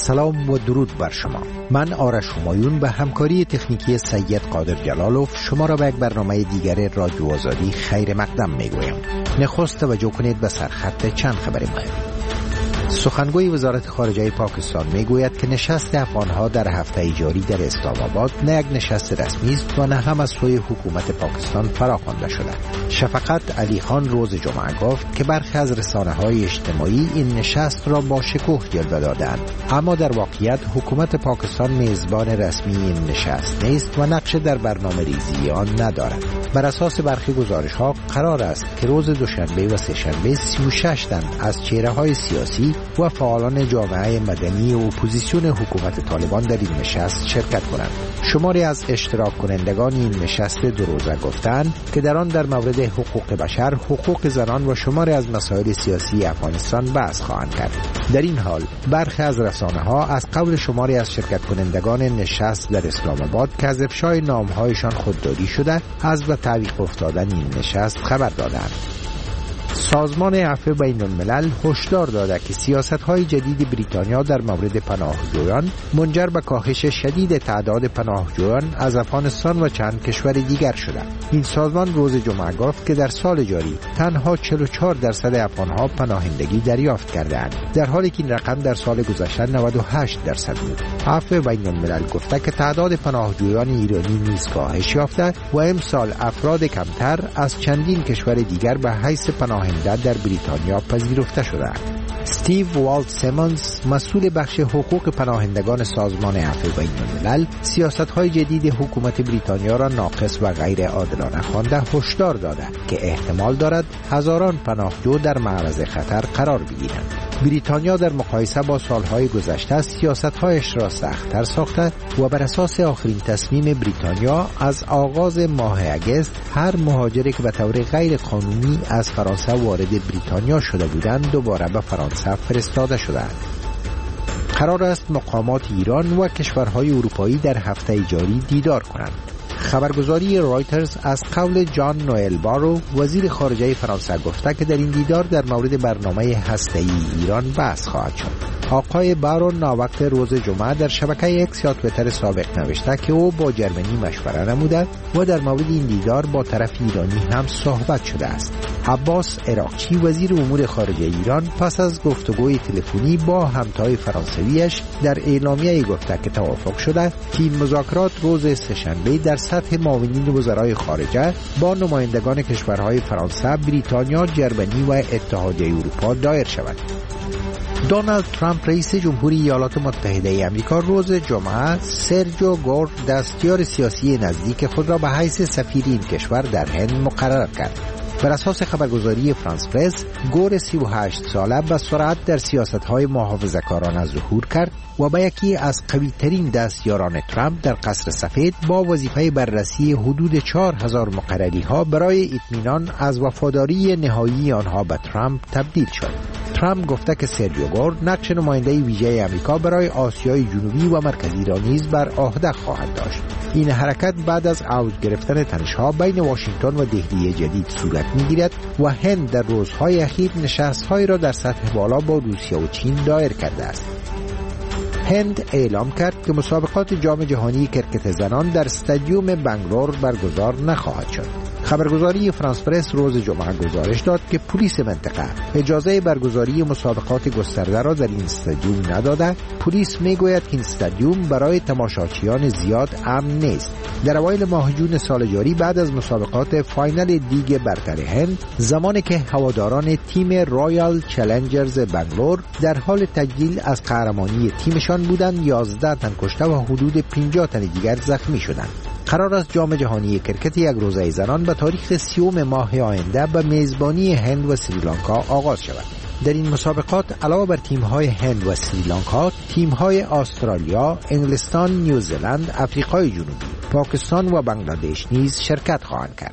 سلام و درود بر شما. من آرش همایون به همکاری تکنیکی سید قادر جلالوف شما را به یک برنامه دیگر رادیو آزادی خیر مقدم میگویم. نخست توجه کنید به سرخط چند خبر مهم. سخنگوی وزارت خارجه پاکستان میگوید که نشست افغانها در هفته جاری در اسلام آباد نه یک نشست رسمی است و نه هم از سوی حکومت پاکستان فراخوانده شده. شفقت علی خان روز جمعه گفت که برخی از رسانه‌های اجتماعی این نشست را با شکوه جلوه دادند، اما در واقعیت حکومت پاکستان میزبان رسمی این نشست نیست و نقش در برنامه‌ریزی آن ندارد. بر اساس برخی گزارش‌ها قرار است که روز دوشنبه و سه‌شنبه 36 تن از چهره‌های سیاسی و فعالان جامعه مدنی و اپوزیسیون حکومت طالبان در این نشست شرکت کنند. شماری از اشتراک کنندگان این نشست دو روزه گفتند که در آن در مورد حقوق بشر، حقوق زنان و شماری از مسائل سیاسی افغانستان بحث خواهند کرد. در این حال برخی از رسانه‌ها از قول شماری از شرکت کنندگان نشست در اسلام آباد که از افشای نام‌هایشان خودداری شده از به تعویق افتادن این نشست خبر دادند. سازمان عفو بین الملل هشدار داده که سیاست‌های جدید بریتانیا در مورد پناهجویان منجر به کاهش شدید تعداد پناهجویان از افغانستان و چند کشور دیگر شده. این سازمان روز جمعه گفت که در سال جاری تنها 44% افغان‌ها پناهندگی دریافت کرده‌اند، در حالی که این رقم در سال گذشته 98% بود. عفو بین الملل گفته که تعداد پناهجویان ایرانی نیز کاهش یافته و امسال افراد کمتر از چندین کشور دیگر به حیث پناهنده در بریتانیا پذیرفته شده. استیو والت سیمونز مسئول بخش حقوق پناهندگان سازمان عفو بین الملل سیاست‌های جدید حکومت بریتانیا را ناقص و غیر عادلانه خوانده هشدار داده که احتمال دارد هزاران پناهجو در معرض خطر قرار بگیرند. بریتانیا در مقایسه با سالهای گذشته سیاست‌هایش را سخت‌تر ساخته و بر اساس آخرین تصمیم بریتانیا از آغاز ماه اگست هر مهاجری که به طور غیر قانونی از فرانسه وارد بریتانیا شده بودند دوباره به فرانسه فرستاده شدند. قرار است مقامات ایران و کشورهای اروپایی در هفته جاری دیدار کنند. خبرگزاری رایترز از قول جان نوئل بارو وزیر خارجه فرانسه گفته که در این دیدار در مورد برنامه هسته‌ای ایران بحث خواهد شد. آقای بارو ناوقت روز جمعه در شبکه اکس یا توییتر سابق نوشته که او با جرمنی مشوره نموده و در مورد این دیدار با طرف ایرانی هم صحبت شده است. عباس عراقچی وزیر امور خارجه ایران پس از گفتگوی تلفنی با همتای فرانسویش در اعلامیه گفته که توافق شده که این مذاکرات روز سه‌شنبه در سطح معاونین وزرای خارجه با نمایندگان کشورهای فرانسه، بریتانیا، جرمنی و اتحادیه اروپا دایر شود. دونالد ترامپ رئیس جمهوری ایالات متحده آمریکا روز جمعه سرجیو گور دستیار سیاسی نزدیک خود را به حیث سفیر این کشور در هند مقرر کرد. بر اساس خبرگزاری فرانس پرس، گور 38 ساله به سرعت در سیاست‌های محافظه‌کارانه ظهور کرد و به یکی از قوی‌ترین دستیاران ترامپ در قصر سفید با وظیفه بررسی حدود 4000 مقرری‌ها برای اطمینان از وفاداری نهایی آنها به ترامپ تبدیل شد. ترامپ گفته که سرجیو گور نقش نماینده ویژه آمریکا برای آسیای جنوبی و مرکزی را نیز بر عهده خواهد داشت. این حرکت بعد از اوج گرفتن تنش‌ها بین واشنگتن و دهلی جدید صورت می‌گیرد و هند در روزهای اخیر نشست‌هایی را در سطح بالا با روسیه و چین دایر کرده است. هند اعلام کرد که مسابقات جام جهانی کرکت زنان در استادیوم بنگلور برگزار نخواهد شد. خبرگزاری فرانس پرس روز جمعه گزارش داد که پلیس منطقه اجازه برگزاری مسابقات گسترده را در این استادیوم نداده. پلیس میگوید که این استادیوم برای تماشاچیان زیاد امن نیست. در اوایل ماه جون سال جاری بعد از مسابقات فاینال لیگ برتر هند، زمانی که هواداران تیم رایال چالنجرز بنگلور در حال تجلیل از قهرمانی تیمشان بودند، 11 تن کشته و حدود 50 تن دیگر زخمی شدند. قرار است جام جهانی کرکت یک روزه زنان به تاریخ 30 ماه آینده به میزبانی هند و سریلانکا آغاز شود. در این مسابقات علاوه بر تیم‌های هند و سریلانکا، تیم‌های استرالیا، انگلستان، نیوزلند، آفریقای جنوبی، پاکستان و بنگلادش نیز شرکت خواهند کرد.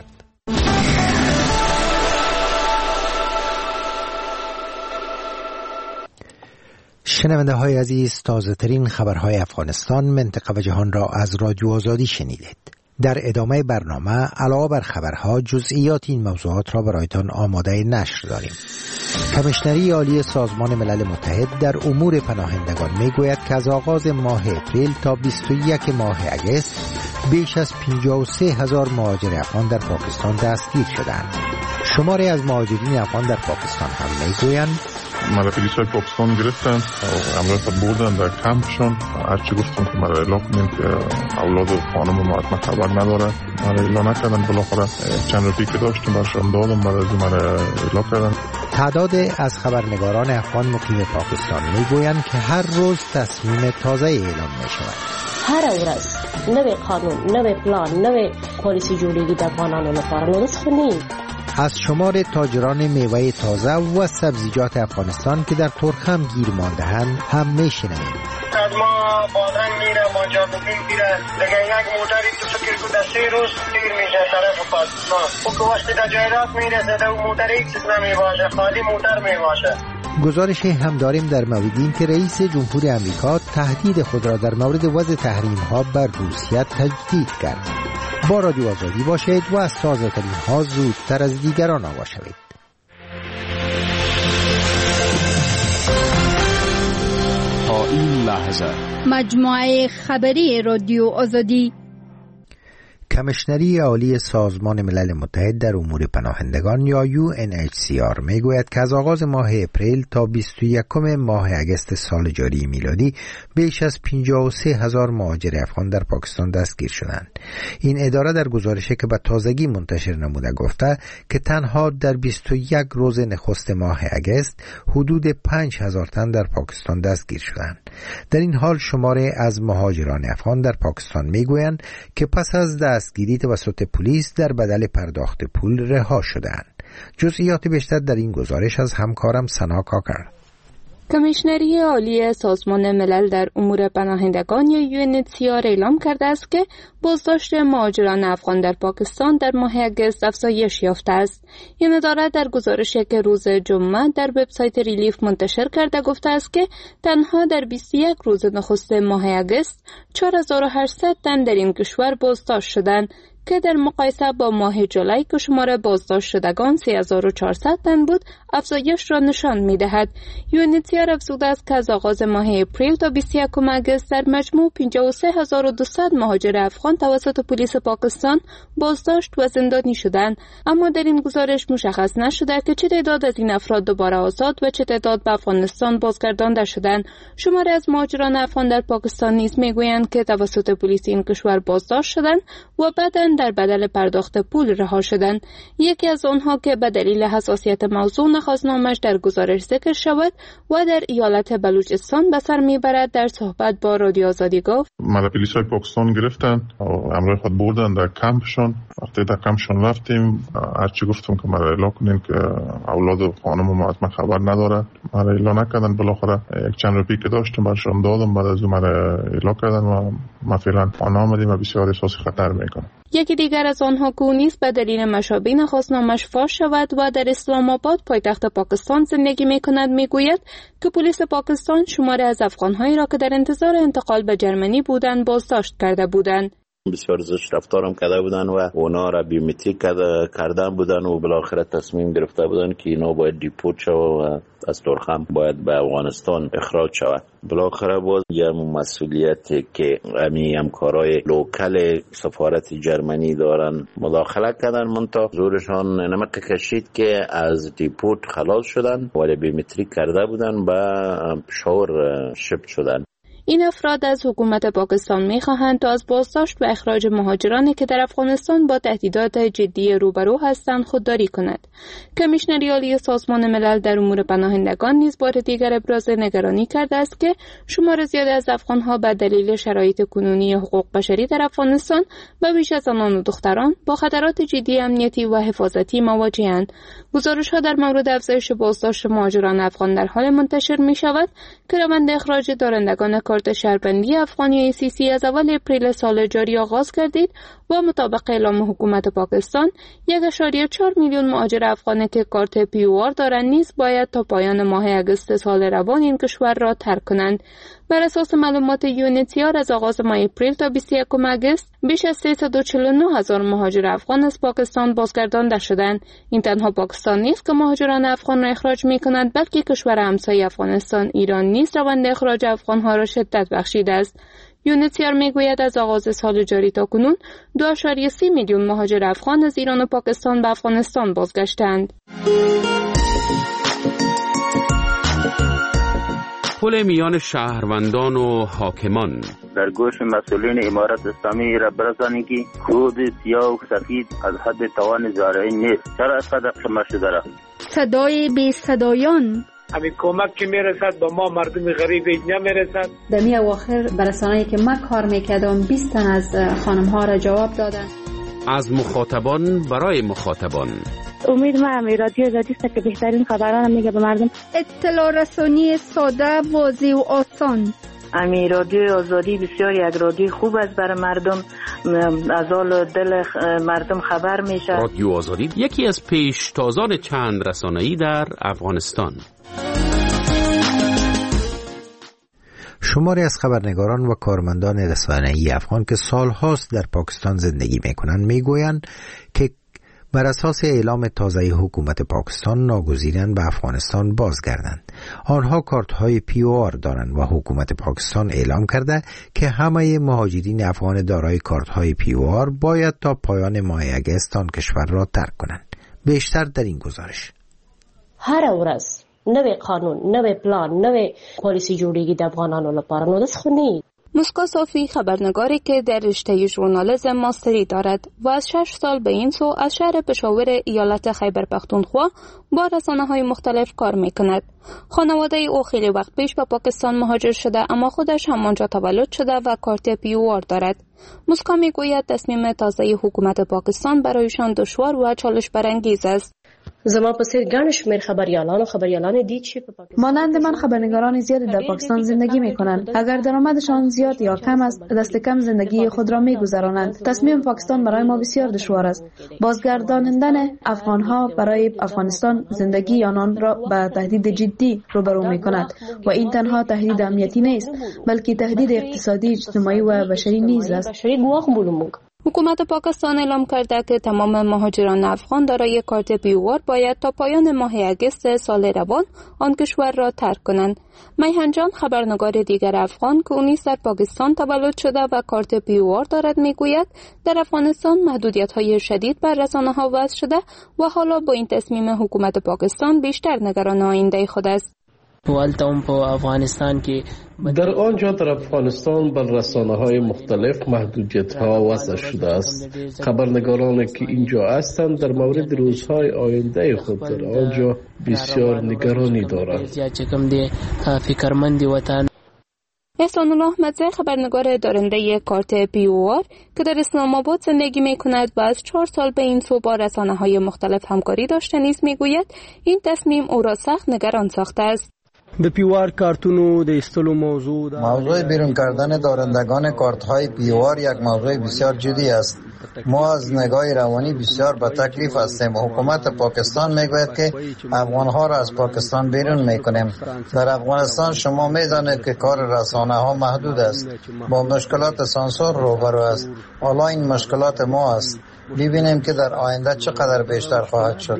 شنونده های عزیز، تازه ترین خبرهای افغانستان، منطقه و جهان را از رادیو آزادی شنیدید. در ادامه برنامه علاوه بر خبرها جزئیات این موضوعات را برایتان آماده نشر داریم. کمیشنری عالی سازمان ملل متحد در امور پناهندگان میگوید که از آغاز ماه اپریل تا 21 ماه اگست بیش از 53,000 مهاجر افغان در پاکستان دستگیر شدند. شماری از مهاجرین افغان در پاکستان هم میگویند مرا پلیسای پاکستان گرفتن و امروز بردن در کمپشون. هرچی گفتم که مرا اعلام کنیم که اولاد خانم ما خبر نداره، مرا اعلام نکردن. بالاخره چند روزی که داشتم برشان دادم، مرا اعلام کردن. تعداد از خبرنگاران افغان مقیم پاکستان میگویند که هر روز تصمیم تازه اعلام میشود. هر ورځ نوې قانون، نوې پلان، نوې پالیسی جوړیږي د افغانانو لپاره. نو داسې نه از شمار تاجران میوه تازه و سبزیجات افغانستان که در ترخم گیر مانده‌اند هم میشنویم. از ما بادرنگ میره، بانجابین میره، دیگه یک موتری تو فکر کو در 3 روز دیر میشه طرف پاکستان. او که وقتی در جایرات میرسه در اون موتر هیچ چیز نمیباشه، خالی موتر میباشه. گزارش هم داریم در مورد این که رئیس جمهور امریکا تهدید خود را در مورد وضع تحریم ها بر روسیه تجدید کرد. با رادیو آزادی باشید و از تازه ترین ها زودتر از دیگران آگاه شوید. تا این لحظه مجموعه خبری رادیو آزادی. کمیشنری عالی سازمان ملل متحد در امور پناهندگان یا UNHCR میگوید که از آغاز ماه اپریل تا 21 ماه اگست سال جاری میلادی بیش از 53,000 مهاجر افغان در پاکستان دستگیر شدند. این اداره در گزارشی که به تازگی منتشر نموده گفته که تنها در 21 روز نخست ماه اگست حدود 5,000 تن در پاکستان دستگیر شدند. در این حال شماری از مهاجران افغان در پاکستان میگویند که پس از دستگیری توسط پلیس در بدل پرداخت پول رها شدند. جزئیات بیشتر در این گزارش از همکارم سنا کاکر. کمیشنری عالی سازمان ملل در امور پناهندگان یا UNHCR اعلام کرده است که بازداشت مهاجران افغان در پاکستان در ماه اگست افزایش یافته است. این اداره در گزارشی که روز جمعه در وبسایت ریلیف منتشر کرده گفته است که تنها در 21 روز نخست ماه اگست 4,800 تن در این کشور بازداشت شدند که در مقایسه با ماه جولای که شمار بازداشت شدگان 3,400 تن بود افزایش را نشان می‌دهد. UNHCR افزوده است که از آغاز ماه اپریل تا 21 اگست در مجموع 53,200 مهاجر افغان توسط پلیس پاکستان بازداشت و زندانی شدند، اما در این گزارش مشخص نشده که چه تعداد از این افراد دوباره آزاد و چه تعداد به افغانستان بازگردانده شدند. شماری از مهاجران افغان در پاکستان نیز میگویند که توسط پلیس این کشور بازداشت شدند و بعداً در بدل پرداخت پول رها شدند. یکی از آنها که به دلیل حساسیت موضوع نخواست نامش در گزارش ذکر شود و در ایالت بلوچستان به سر میبرد در صحبت با رادیو آزادی گفت مرا پلیسای پاکستان گرفتن و امروز خود بردن در کمپشون. وقتی در کمپشون رفتیم هرچی گفتم که مرا اعلام کنین که اولاد خانم ما از من خبر نداره، مرا اعلام نکردن. بالاخره یک چند روزی که داشتم برشان دادم، بعد از اون مرا اعلام کردن و ما فعلا آمدیم و بسیار احساس خطر میکنم. یکی دیگر از آنها که نیز به دلیل مشابه نخواست نامش فاش شود و در اسلام آباد پایتخت پاکستان زندگی میکند میگوید که پلیس پاکستان شماری از افغانهایی را که در انتظار انتقال به جرمنی بودند بازداشت کرده بودند. بسیار زشت رفتارم کرده بودن و اونا را بیومتریک کرده بودن و بالاخره تصمیم گرفته بودن که اینا باید دیپورت شود و از ترخم باید به افغانستان اخراج شود. بالاخره باز یه مسئولیتی که همکارای لوکل سفارت جرمنی دارن مداخله کردن، منتها زورشان نمک کشید که از دیپورت خلاص شدن ولی بیومتریک کرده بودن و شور شپ شدن. این افراد از حکومت پاکستان می‌خواهند تا از بازداشت و اخراج مهاجرانی که در افغانستان با تهدیدات جدی روبرو هستند خودداری کند. کمیشنری عالی سازمان ملل در امور پناهندگان نیز بار دیگر ابراز نگرانی کرده است که شمار زیادی از افغان‌ها به دلیل شرایط کنونی حقوق بشری در افغانستان و بیش از زنان و دختران با خطرات جدی امنیتی و حفاظتی مواجه‌اند. گزارش‌ها در مورد افزایش بازداشت مهاجران افغان در حال منتشر می‌شود که روند اخراج دارندگان کارت شهروندی افغانی ACC از اول اپریل سال جاری آغاز گردید و مطابق اعلام حکومت پاکستان 1.4 میلیون مهاجر افغانی که کارت POR دارند نیز باید تا پایان ماه اگست سال روان این کشور را ترک کنند. بر اساس معلومات UNHCR از آغاز ماه اپریل تا 21 اگست بیش از 349,000 مهاجر افغان از پاکستان بازگردانده شدند. این تنها پاکستان نیست که مهاجران افغان را اخراج می‌کند، بلکه کشور همسایه افغانستان ایران نیز روند اخراج افغان‌ها را شدت بخشیده است. UNHCR میگوید از آغاز سال جاری تا کنون 2.3 میلیون مهاجر افغان از ایران و پاکستان به افغانستان بازگشتند. پل میان شهروندان و حاکمان در گوش مسئولین امارت اسلامی را برسانید که خود سیاه و سفید از حد توان زارعین نیست. چرا از قدر شما شده را؟ صدای بی صدایان همین کمک که میرسد به ما مردم غریب نمیرسد. در می اواخر برسانه‌ای که من کار میکردم 20 تن از خانم ها را جواب دادن. از مخاطبان برای مخاطبان. امید من رادیو آزادی است که بهترین خبران میگه به مردم. اطلاع رسانی ساده، واضح و آسان. امی رادیو آزادی بسیار یک رادیو خوب است برای مردم، از حال دل مردم خبر میشه. رادیو آزادی یکی از پیشتازان چند رسانه‌ای در افغانستان. شماری از خبرنگاران و کارمندان رسانه‌ای افغان که سالهاست در پاکستان زندگی میکنند میگویند که بر اساس اعلام تازه حکومت پاکستان ناگزیرند به افغانستان بازگردند. آنها کارت‌های POR دارند و حکومت پاکستان اعلام کرده که همه مهاجرین افغان دارای کارت‌های POR باید تا پایان ماه اگست آن کشور را ترک کنند. بیشتر در این گزارش. هر ورځ نوې قانون، نوې پلان، نوې پالیسی جوړیږي د افغانانو لپاره. نو داس خو نه. مسکا صافی خبرنگاری که در رشته ژورنالیسم ماستری دارد و از 6 سال به این سو از شهر پشاور ایالت خیبر پختونخوا با رسانه‌های مختلف کار می‌کند. خانواده او خیلی وقت پیش به پاکستان مهاجر شده، اما خودش همانجا تولد شده و کارت POR دارد. مسکا میگوید تصمیم تازه حکومت پاکستان برایشان دشوار و چالش برانگیز است. زما په څیر ګڼ شمېر خبریالان دي چې په پاکستان مانند من خبرنگاران زیادی در پاکستان زندگی میکنند. اگر درآمدشان زیاد یا کم است، دست کم زندگی خود را میگذرانند. تصمیم پاکستان برای ما بسیار دشوار است. بازگرداندن افغانها برای افغانستان زندگی آنان را به تهدید جدی روبرو میکند و این تنها تهدید امنیتی نیست، بلکه تهدید اقتصادی، اجتماعی و بشری نیز است. حکومت پاکستان اعلام کرده که تمام مهاجران افغان دارای کارت POR باید تا پایان ماه اگست سال روان آن کشور را ترک کنند. میهن جان خبرنگار دیگر افغان که او نیز در پاکستان تولد شده و کارت POR دارد میگوید در افغانستان محدودیت‌های شدید بر رسانه‌ها وضع شده و حالا با این تصمیم حکومت پاکستان بیشتر نگران آینده خود است. در آنجا در افغانستان بر رسانه‌های مختلف محدودیت‌ها وضع شده است. خبرنگارانی که اینجا هستند در مورد روزهای آینده خود در آنجا بسیار نگرانی دارند. احسان الله احمدزی خبرنگار دارنده کارت POR که در اسلام آباد زندگی می‌کند و از 4 سال به این سو با رسانه‌های مختلف همکاری داشته نیز می‌گوید این تصمیم او را سخت نگران ساخته است. د POR کارتونو د استلو موضوع بیرون کردن دارندگان کارت‌های POR یک موضوع بسیار جدی است. ما از نگاه روانی بسیار به تکلیف هستیم. حکومت پاکستان میگوید که افغان‌ها را از پاکستان بیرون میکنیم. در افغانستان شما میدانید که کار رسانه‌ها محدود است، با مشکلات سانسور روبرو است. حالا این مشکلات ما است. ببینیم که در آینده چقدر بیشتر خواهد شد.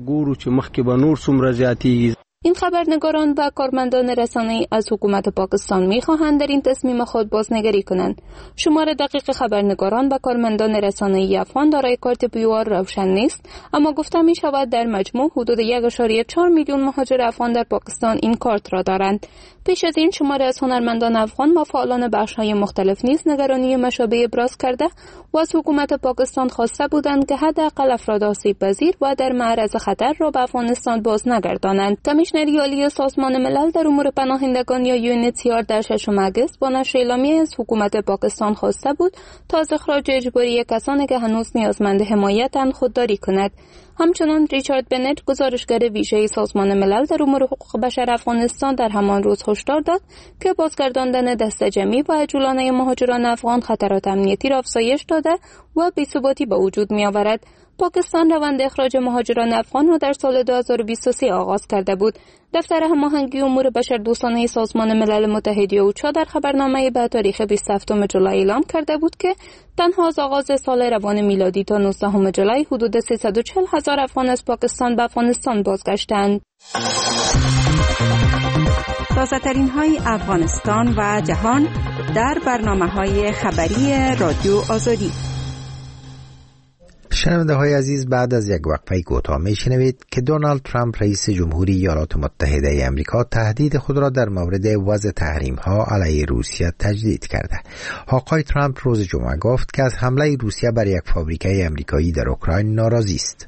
این خبرنگاران و کارمندان رسانه‌ای از حکومت پاکستان می‌خواهند در این تصمیم خود بازنگری کنند. شمار دقیق خبرنگاران و کارمندان رسانه‌ای افغان دارای کارت POR روشن نیست، اما گفته می‌شود در مجموع حدود 1.4 میلیون مهاجر افغان در پاکستان این کارت را دارند. پیش از این شماری از هنرمندان افغان و فعالان بخش‌های مختلف نیز نگرانی مشابه ابراز کرده و از حکومت پاکستان خواسته بودند که حداقل افراد آسیب‌پذیر و در معرض خطر را به افغانستان باز نگردانند. کمیشنری عالی سازمان ملل در امور پناهندگان یا UNHCR در 6 آگوست با نشر اعلامیه از حکومت پاکستان خواسته بود تا از اخراج اجباری کسانی که هنوز نیازمند حمایتند خودداری کند. همچنان ریچارد بنت، گزارشگر ویژه سازمان ملل در امور حقوق بشر افغانستان، در همان روز هشدار داد که بازگرداندن دسته جمعی و عجولانه مهاجران افغان خطرات امنیتی را افزایش داده و بی‌ثباتی به وجود می‌آورد. پاکستان روند اخراج مهاجران افغان را در سال 2023 آغاز کرده بود. دفتر هماهنگی امور بشردوستانه سازمان ملل متحد اوچا در خبرنامه به تاریخ 27 جولای اعلام کرده بود که تنها از آغاز سال روان میلادی تا 19 جولای حدود 340,000 افغان از پاکستان به افغانستان بازگشتند. تازه‌ترین های افغانستان و جهان در برنامه‌های خبری رادیو آزادی. شنونده های عزیز، بعد از یک وقفه کوتاه میشنوید که دونالد ترامپ رئیس جمهوری ایالات متحده آمریکا تهدید خود را در مورد وضع تحریم ها علیه روسیه تجدید کرده. آقای ترامپ روز جمعه گفت که از حمله روسیه بر یک فابریکه آمریکایی در اوکراین ناراضی است.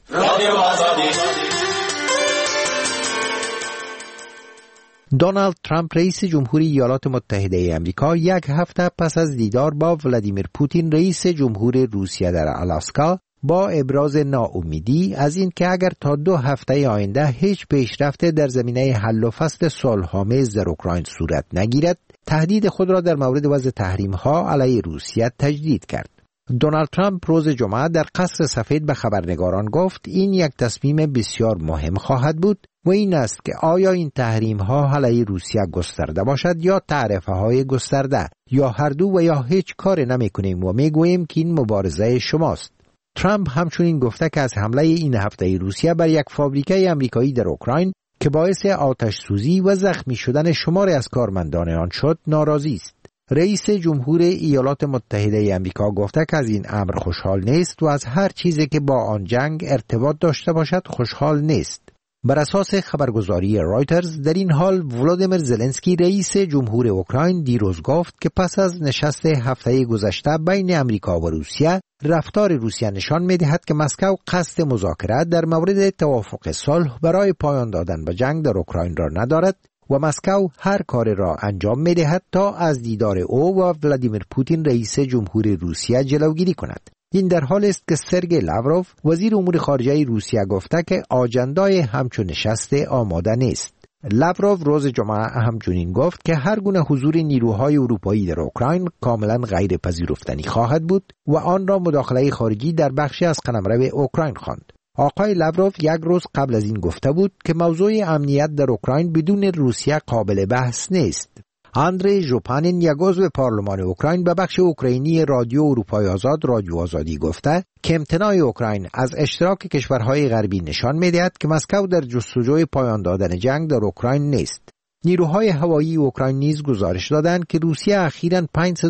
دونالد ترامپ رئیس جمهوری ایالات متحده آمریکا یک هفته پس از دیدار با ولادیمیر پوتین رئیس جمهور روسیه در آلاسکا با ابراز ناامیدی از این که اگر تا 2 هفته آینده هیچ پیشرفت در زمینه حل و فصل صلح‌آمیز در اوکراین صورت نگیرد، تهدید خود را در مورد وضع تحریم‌ها علیه روسیه تجدید کرد. دونالد ترامپ روز جمعه در قصر سفید به خبرنگاران گفت این یک تصمیم بسیار مهم خواهد بود و این است که آیا این تحریم ها علیه روسیه گسترده باشد یا تعرفه های گسترده، یا هر دو و یا هیچ کار نمی کنیم و می گوییم که این مبارزه شماست. ترامپ همچنین گفته که از حمله این هفته روسیه بر یک فابریکه آمریکایی در اوکراین که باعث آتش سوزی و زخمی شدن شماری از کارمندان آن شد ناراضی است. رئیس جمهور ایالات متحده آمریکا گفته که از این امر خوشحال نیست و از هر چیزی که با آن جنگ ارتباط داشته باشد خوشحال نیست. بر اساس خبرگزاری رایترز در این حال ولادیمیر زلنسکی رئیس جمهور اوکراین دیروز گفت که پس از نشست هفته گذشته بین امریکا و روسیه، رفتار روسیه نشان می‌دهد که مسکو قصد مذاکره در مورد توافق صلح برای پایان دادن به جنگ در اوکراین را ندارد و مسکو هر کار را انجام می‌دهد تا از دیدار او و ولادیمیر پوتین رئیس جمهور روسیه جلوگیری کند. این در حالی است که سرگئی لاوروف وزیر امور خارجه روسیه گفته که آجندای همچون نشست آماده نیست. لاوروف روز جمعه همچنین گفت که هر گونه حضور نیروهای اروپایی در اوکراین کاملا غیر پذیرفتنی خواهد بود و آن را مداخله خارجی در بخشی از قلمرو اوکراین خواند. آقای لاوروف یک روز قبل از این گفته بود که موضوع امنیت در اوکراین بدون روسیه قابل بحث نیست. اندری ژوپانین، یک عضو پارلمان اوکراین، به بخش اوکراینی رادیو اروپای آزاد رادیو آزادی گفته که امتناع اوکراین از اشتراک کشورهای غربی نشان می‌دهد که مسکو در جستجوی پایان دادن جنگ در اوکراین نیست. نیروهای هوایی اوکراین نیز گزارش دادند که روسیه اخیراً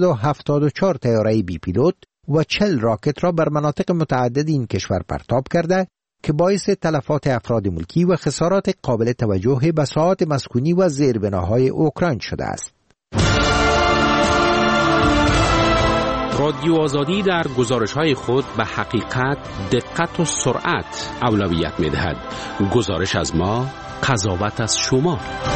574 طیاره بی پیلوت و 40 راکت را بر مناطق متعدد این کشور پرتاب کرده که باعث تلفات افراد ملکی و خسارات قابل توجه به ساحات مسکونی و زیربناهای اوکراین شده است. رادیو آزادی در گزارش‌های خود به حقیقت، دقت و سرعت اولویت می‌دهد. گزارش از ما، قضاوت از شما.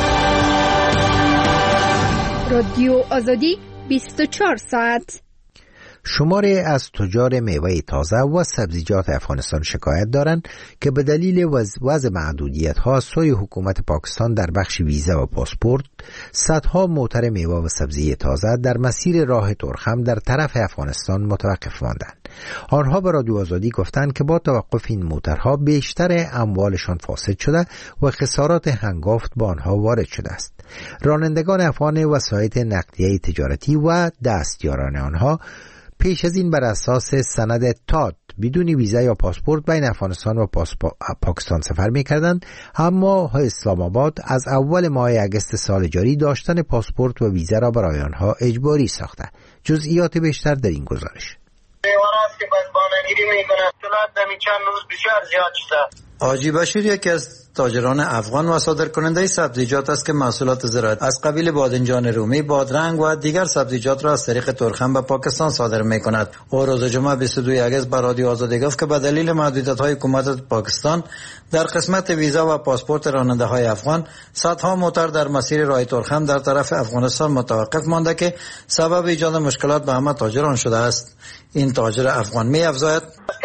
رادیو آزادی 24 ساعت. شماری از تجار میوه تازه و سبزیجات افغانستان شکایت دارند که به دلیل وضع محدودیت‌ها از سوی حکومت پاکستان در بخش ویزا و پاسپورت، صدها موتر میوه و سبزی تازه در مسیر راه ترخم در طرف افغانستان متوقف ماندند. آنها به رادیو آزادی گفتند که با توقف این موترها بیشتر اموالشان فاسد شده و خسارات هنگفت با آنها وارد شده است. رانندگان افغان وسایط نقلیه تجارتی و دستیاران آنها پیش از این بر اساس سند تاد بدون ویزا یا پاسپورت بین افغانستان و پاکستان سفر می‌کردند، اما اسلام آباد از اول ماه اگست سال جاری داشتن پاسپورت و ویزا را برای آنها اجباری ساخته. جزئیات بیشتر در این گزارش. دیوانات که بس بانگیری میکنه، طلعت دمی چند روز بسیار زیاد شده. حاجی بشیر یکی از تاجران افغان و صادرکننده سبزیجات است که محصولات زراعت از قبیل بادنجان رومی، بادرنگ و دیگر سبزیجات را از طریق ترخم به پاکستان صادر می‌کند. او روز جمعه 22 اگست به رادیو آزادی گفت که به دلیل محدودیت‌های حکومت پاکستان در قسمت ویزا و پاسپورت راننده‌های افغان، صدها موتر در مسیر راه ترخم در طرف افغانستان متوقف مانده که سبب ایجاد مشکلات به همه تاجران شده است. این تاجر افغان می‌افزاید: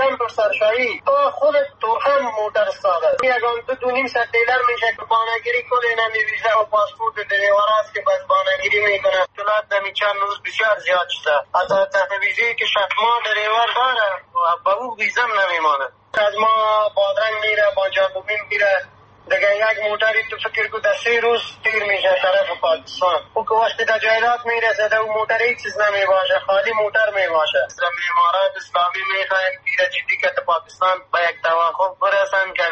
سرشایی تو خود ترخم موتر استاده یگان تو 2.5 دیلر میشه که بانگیری کنه نمی ویزا و پاسپورت دریور است که بس بانگیری میکنه چلات نمی چند روز بسیار زیاد شده از تحت ویزی که شکما دریور داره با او ویزم نمیمانه. از ما بادرنگ میره بانجانبین میره دیگه یک موتری تو فکر کو در 3 روز تیر میشه طرف پاکستان. او که وقتی در جایداد میرسه در اون موتر هیچ چیز نمیباشه، خالی موتر میباشه. امارات اسلامی میخواهیم تیر جدی که پاکستان با یک توافق برسن که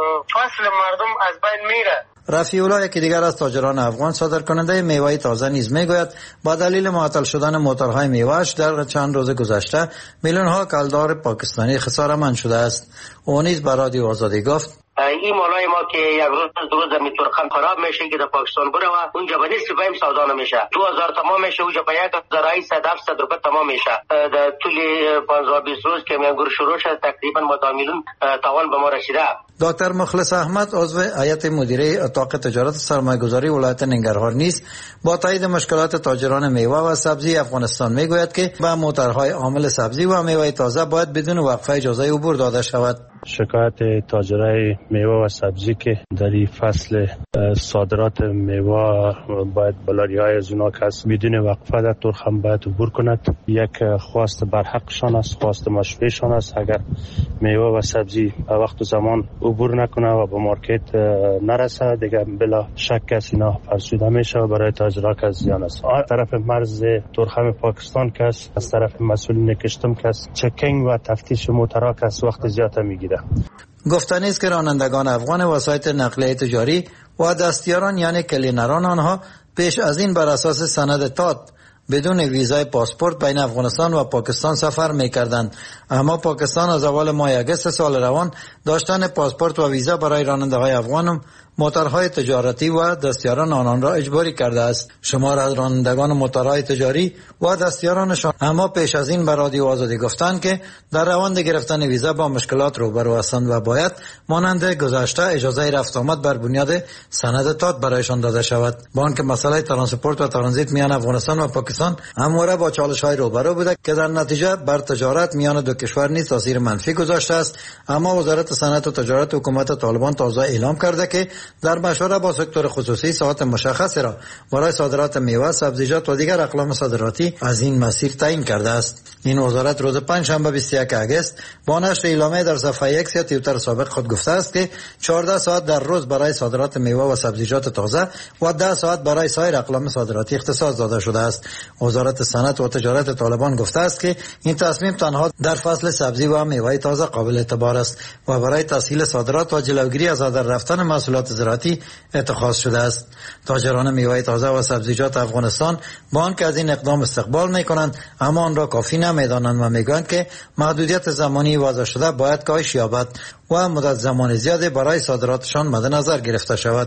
فصل مردم از بین میره. رفیع الله یکی دیگر از تاجران افغان صادرکننده میوه تازه نیز میگوید با دلیل معطل شدن موترهای میوه‌اش در چند روز گذشته میلیون‌ها کلدار پاکستانی خساره‌مند شده است. او نیز به رادیو آزادی گفت: این مالای ما که یک روز دو روز می ترخم خراب میشه که در پاکستان بره و اونجا به نصف فهم سودا نمیشه 2000 تمام میشه اونجا به 1700 روپیه تمام میشه در طول 15-20 روز که میانگور شروع شد تقریبا ما 2 میلیون تاوان به ما رسیده. دکتر مخلص احمد عضو هیئت مدیره اتاق تجارت سرمایه‌گذاری ولایت ننگرهار نیز با تایید مشکلات تاجران میوه و سبزی افغانستان میگوید که به موترهای حامل سبزی و میوه تازه باید بدون وقفه اجازه عبور داده شود. شکایت تاجرای میوه و سبزی که در این فصل صادرات میوه باید بلاری‌های از اونا که از بدون وقفه در ترخم باید عبور کند. یک خواست برحقشان است، خواست مشروعشان است. اگر میوه و سبزی به وقت و زمان عبور نکنه و به مارکت نرسه دیگه بلا شک از اینا فرسوده میشه و برای تاجرها که زیان است. از طرف مرز ترخم پاکستان که از طرف مسئولین کشتم که چکینگ و تفتیش موترها که وقت زیاد میگیره. گفتنی است که رانندگان افغان وسایط نقلیه تجاری و دستیاران یعنی کلینران آنها پیش از این بر اساس سند تات بدون ویزای پاسپورت بین افغانستان و پاکستان سفر می‌کردند، اما پاکستان از اول ماه اگست سال روان داشتن پاسپورت و ویزا برای راننده‌های افغان موترهای تجارتی و دستیاران آنان را اجباری کرده است. شمار از رانندگان موترهای تجاری و دستیارانشان اما پیش از این به رادیو آزادی گفتند که در روند گرفتن ویزا با مشکلات روبرو هستند و باید مانند گذشته اجازه رفت آمد بر بنیاد سند تات برایشان داده شود. با آنکه مسئله ترانسپورت و ترانزیت میان افغانستان و پاکستان همواره با چالش‌های روبرو بوده که در نتیجه بر تجارت میان دو کشور نیز تاثیر منفی گذاشته است، اما وزارت صنعت و تجارت حکومت طالبان تازه اعلام کرده که در مشوره با سکتور خصوصی ساعت مشخصی را برای صادرات میوه، سبزیجات و دیگر اقلام صادراتی از این مسیر تعیین کرده است. این وزارت روز پنجشنبه 21 اگست با نشر اعلامیه در صفحه ایکس یا توییتر سابق خود گفته است که 14 ساعت در روز برای صادرات میوه و سبزیجات تازه و 10 ساعت برای سایر اقلام صادراتی اختصاص داده شده است. وزارت صنعت و تجارت طالبان گفته است که این تصمیم تنها در فصل سبزی و میوه تازه قابل اعتبار است و برای تسهیل صادرات و جلوگیری از هدر رفتن محصولات زراعتی اتخاذ شده است. تاجران میوه تازه و سبزیجات افغانستان با آنکه از این اقدام استقبال میکنند اما آن را کافی نمیدانند و میگویند که محدودیت زمانی وضع شده باید کاهش یابد و مدت زمان زیادی برای صادراتشان مد نظر گرفته شود.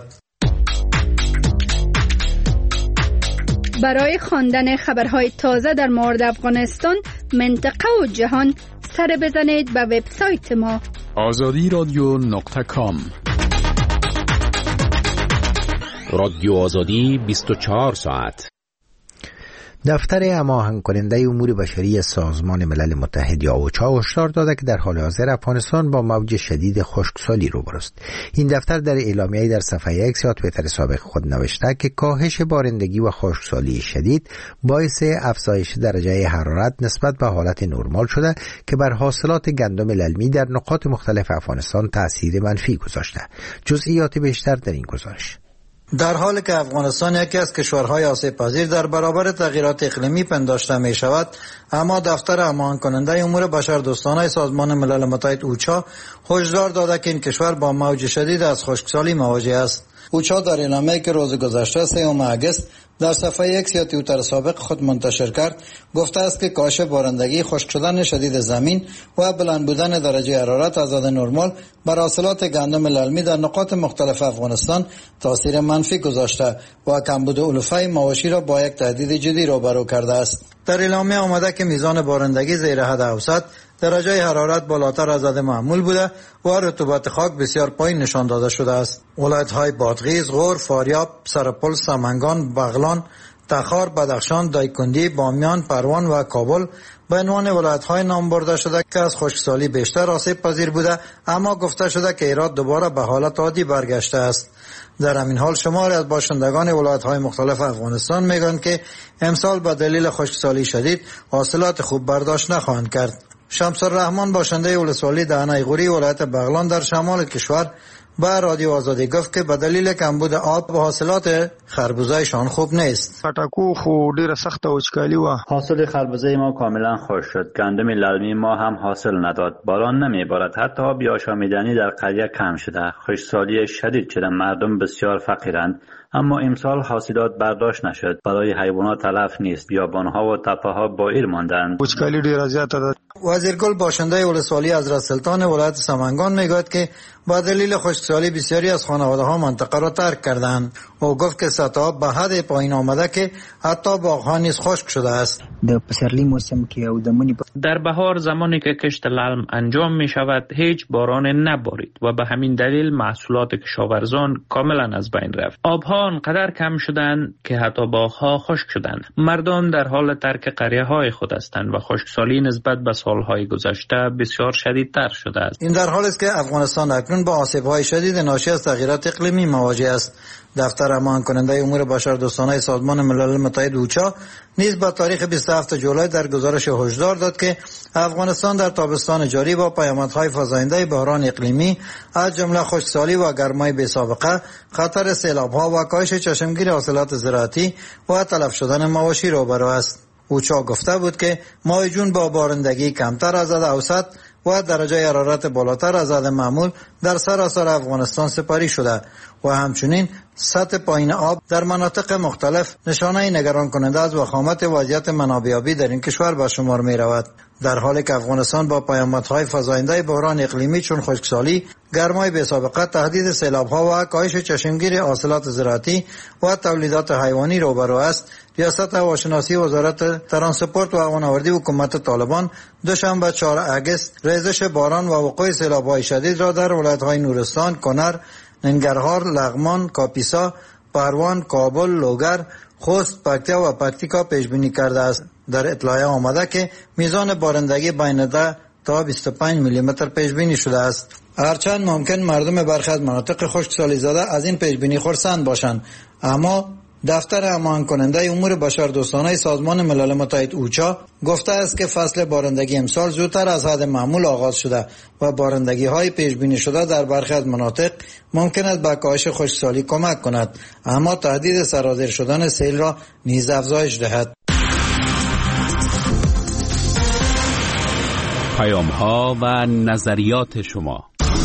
برای خواندن خبرهای تازه در مورد افغانستان، منطقه و جهان سر بزنید به وبسایت ما azadi.com. رادیو آزادی 24 ساعت. دفتر هماهنگ کننده امور بشری سازمان ملل متحد یا اوچا هشدار داده که در حال حاضر افغانستان با موج شدید خشکسالی روبرو است. این دفتر در اعلامیه‌ای در صفحه ایکس یا توییتر سابق خود نوشته که کاهش بارندگی و خشکسالی شدید باعث افزایش درجه حرارت نسبت به حالت نرمال شده که بر حاصلات گندم للمی در نقاط مختلف افغانستان تأثیر منفی گذاشته. جزئیات بیشتر در این گزارش. در حالی که افغانستان یکی از کشورهای آسیب پذیر در برابر تغییرات اقلیمی پنداشته می شود، اما دفتر هماهنگ کننده امور بشردوستانه سازمان ملل متحد اوچا هشدار داده که این کشور با موج شدید از خشکسالی مواجه است. اوچا در اعلامیه‌ای که روز گذشته 3 آگوست در صفحه X یا توییتر سابق خود منتشر کرد گفته است که کاهش بارندگی، خشک شدن شدید زمین و بلند بودن درجه حرارت از حد نرمال بر حاصلات گندم للمی در نقاط مختلف افغانستان تاثیر منفی گذاشته و کمبود علوفه مواشی را با یک تهدید جدی روبرو کرده است. در اعلامیه آمده که میزان بارندگی زیر حد اوسط، درجه حرارت بالاتر از حد معمول بوده و رطوبت خاک بسیار پایین نشان داده شده است. ولایت‌های بادغیس، غور، فاریاب، سرپل، سمنگان، بغلان، تخار، بدخشان، دایکندی، بامیان، پروان و کابل به عنوان ولایت‌های نام برده شده که از خشکسالی بیشتر آسیب پذیر بوده، اما گفته شده که هرات دوباره به حالت عادی برگشته است. در همین حال شماری از باشندگان ولایت‌های مختلف افغانستان میگویند که امسال به دلیل خشکسالی شدید حاصلات خوب برداشت نخواهند کرد. شمس الرحمن باشنده ولسوالی دهنه غوری ولایت بغلان در شمال کشور با رادیو آزادی گفت که به دلیل کمبود آب و حاصلات خربوزه‌شان خوب نیست. پټکو خو ډیره سخت وچکالی و. حاصل خربوزه ما کاملا خشک شد. گندم للمی ما هم حاصل نداد. باران نمیبارد. حتی آب آشامیدنی در قریه کم شده. خشکسالی شدید شده. مردم بسیار فقیرند. اما امسال حاصلات برداشت نشد. برای حیوانات تلف نیست. بیابان‌ها و تپه‌ها بائر ماندند. وچکالی ډیره زیاته ده. وزیرگل باشنده ولسوالی حضرت سلطان ولایت سمنگان میگوید که با دلیل خشکسالی بسیاری از خانواده‌ها منطقه را ترک کردند. او گفت که سطح آب به حد پایین آمده که حتی باغ‌ها نیز خشک شده است. در بهار زمانی که کشت للم انجام می شود هیچ باران نبارید و به همین دلیل محصولات کشاورزان کاملا از بین رفت. آبها انقدر کم شدند که حتی باغ‌ها خشک شدند. مردم در حال ترک قریه‌های خود هستند و خشکسالی نسبت به سالهای گذشته بسیار شدیدتر شده است. این در حالی است که افغانستان اکنون با آسیب‌های شدید ناشی از تغییرات اقلیمی مواجه است. دفتر امان کننده امور بشردوستانه سازمان ملل متحد اوچا نیز با تاریخ 27 جولای در گزارش هشدار داد که افغانستان در تابستان جاری با پیامدهای فزاینده بحران اقلیمی از جمله خشکسالی و گرمای بی‌سابقه، خطر سیلاب‌ها و کاهش چشمگیر حاصلات زراعتی و تلف شدن مواشی روبرو است. اوچا گفته بود که ماه جون با بارندگی کمتر از حد اوسط و درجه حرارت بالاتر از حد معمول در سراسر افغانستان سپری شده و همچنین سطح پایین آب در مناطق مختلف نشانه نگران کننده از وخامت وضعیت منابع آبی در این کشور به شمار می رود. در حالی که افغانستان با پیامدهای فزاینده بحران اقلیمی چون خشکسالی، گرمای بی‌سابقه، تهدید سیلاب‌ها و کاهش چشمگیر حاصلات زراعتی و تولیدات حیوانی روبرو است، ریاست هواشناسی وزارت ترانسپورت و هوانوردی حکومت طالبان دوشنبه 4 آگوست ریزش باران و وقوع سیلاب‌های شدید را در ولایت‌های نورستان، کنر، ننگرهار، لغمان، کاپیسا، پروان، کابل، لوگر، خوست، پکتیا و پکتیکا پیش بینی کرده است. در اطلاع آمده که میزان بارندگی بین 10 تا 25 میلیمتر پیش بینی شده است. هرچند ممکن مردم برخی از مناطق خشکسالی زده از این پیش بینی خرسند باشند، اما دفتر امان کننده امور بشردوستانه سازمان ملل متحد اوچا گفته است که فصل بارندگی امسال زودتر از حد معمول آغاز شده و بارندگی های پیش بینی شده در برخی از مناطق ممکن است به کاهش خشکسالی کمک کند، اما تهدید سرازیر شدن سیل را نیز افزایش دهد. پیام ها و نظریات شما.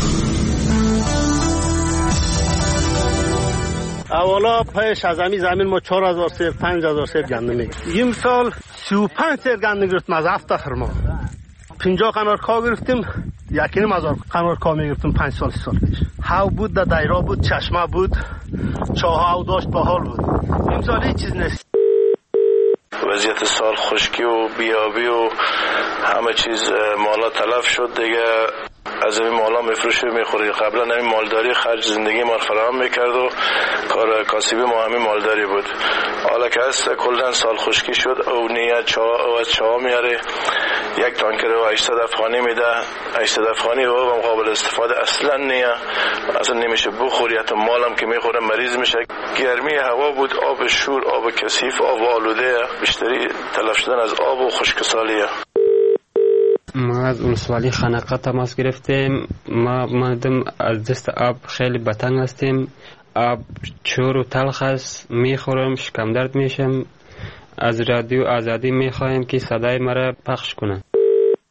اولا پیش از زمین ما 4000 سیر 5000 سیر گندم میگیریم. این سال 35 سیر گندم گرفتیم از 7 تا ما 50 قنارکا گرفتیم، 1,500 قنارکا میگرفتیم 5 سال 6 سال پیش. هاو بود، در دایره بود، چشمه بود، چاه او داشت، باحال بود. این سال هیچ چیز نیست. وضعیت سال خشکی و بیابی و همه چیز مالا تلف شد دیگه. از این مالا میفروشه میخوری. قبلا همین مالداری خرج زندگی ما فراهم میکرد و کار کاسبی ما همین مالداری بود. حالا که هست کلا سال خشکی شد. او نیه چاه میاره، یک تانکر رو 800 افغانی میده. 800 افغانی رو هم قابل استفاده اصلا نیه، اصلا نمیشه بخوری. حتی مالم که میخوره مریض میشه. گرمی هوا بود، آب شور، آب کثیف، آب آلوده، بیشتری تلف شدن از آب و خشکسالیه. ما از ولسوالی خنقه تماس گرفتیم. ما مردم از دست آب خیلی بتنگ هستیم. آب چور و تلخ است، میخورم شکم درد میشم. از رادیو آزادی میخوایم که صدای مرا پخش کنه.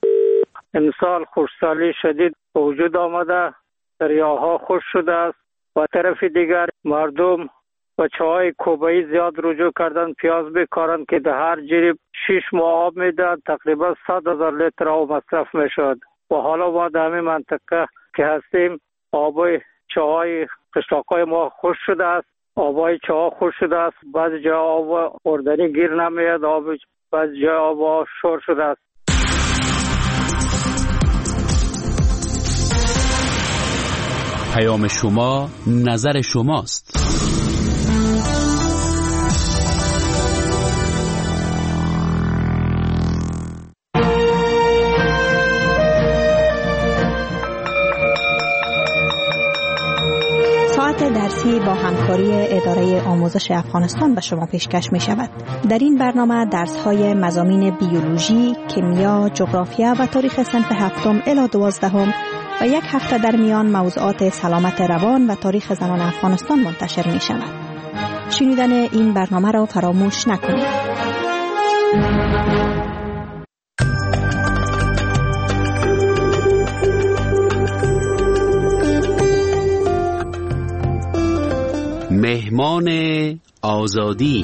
امسال خشکسالی شدید به وجود آمده، دریاها خشک شده است، و طرف دیگر مردم و چای کوبایی زیاد رجوع کردن، پیاز بکارن که در هر جریب 6 ماه آب میدن، تقریبا 100,000 لیتر آب مصرف میشد. و حالا ما در همین منطقه که هستیم آبای چای قشلاقای ما خوش شده است، آبای چاه خوش شده است، بعضی جا آب خوردنی گیر نمیاد، بعضی جا آب شور شده است. پیام شما نظر شماست. ساعت درسی با همکاری اداره آموزش افغانستان به شما پیشکش می شود. در این برنامه درس‌های مضامین بیولوژی، کیمیا، جغرافیا و تاریخ صنف 7 الی 12 و یک هفته در میان موضوعات سلامت روان و تاریخ زنان افغانستان منتشر می شود. شنیدن این برنامه را فراموش نکنید. مهمان آزادی.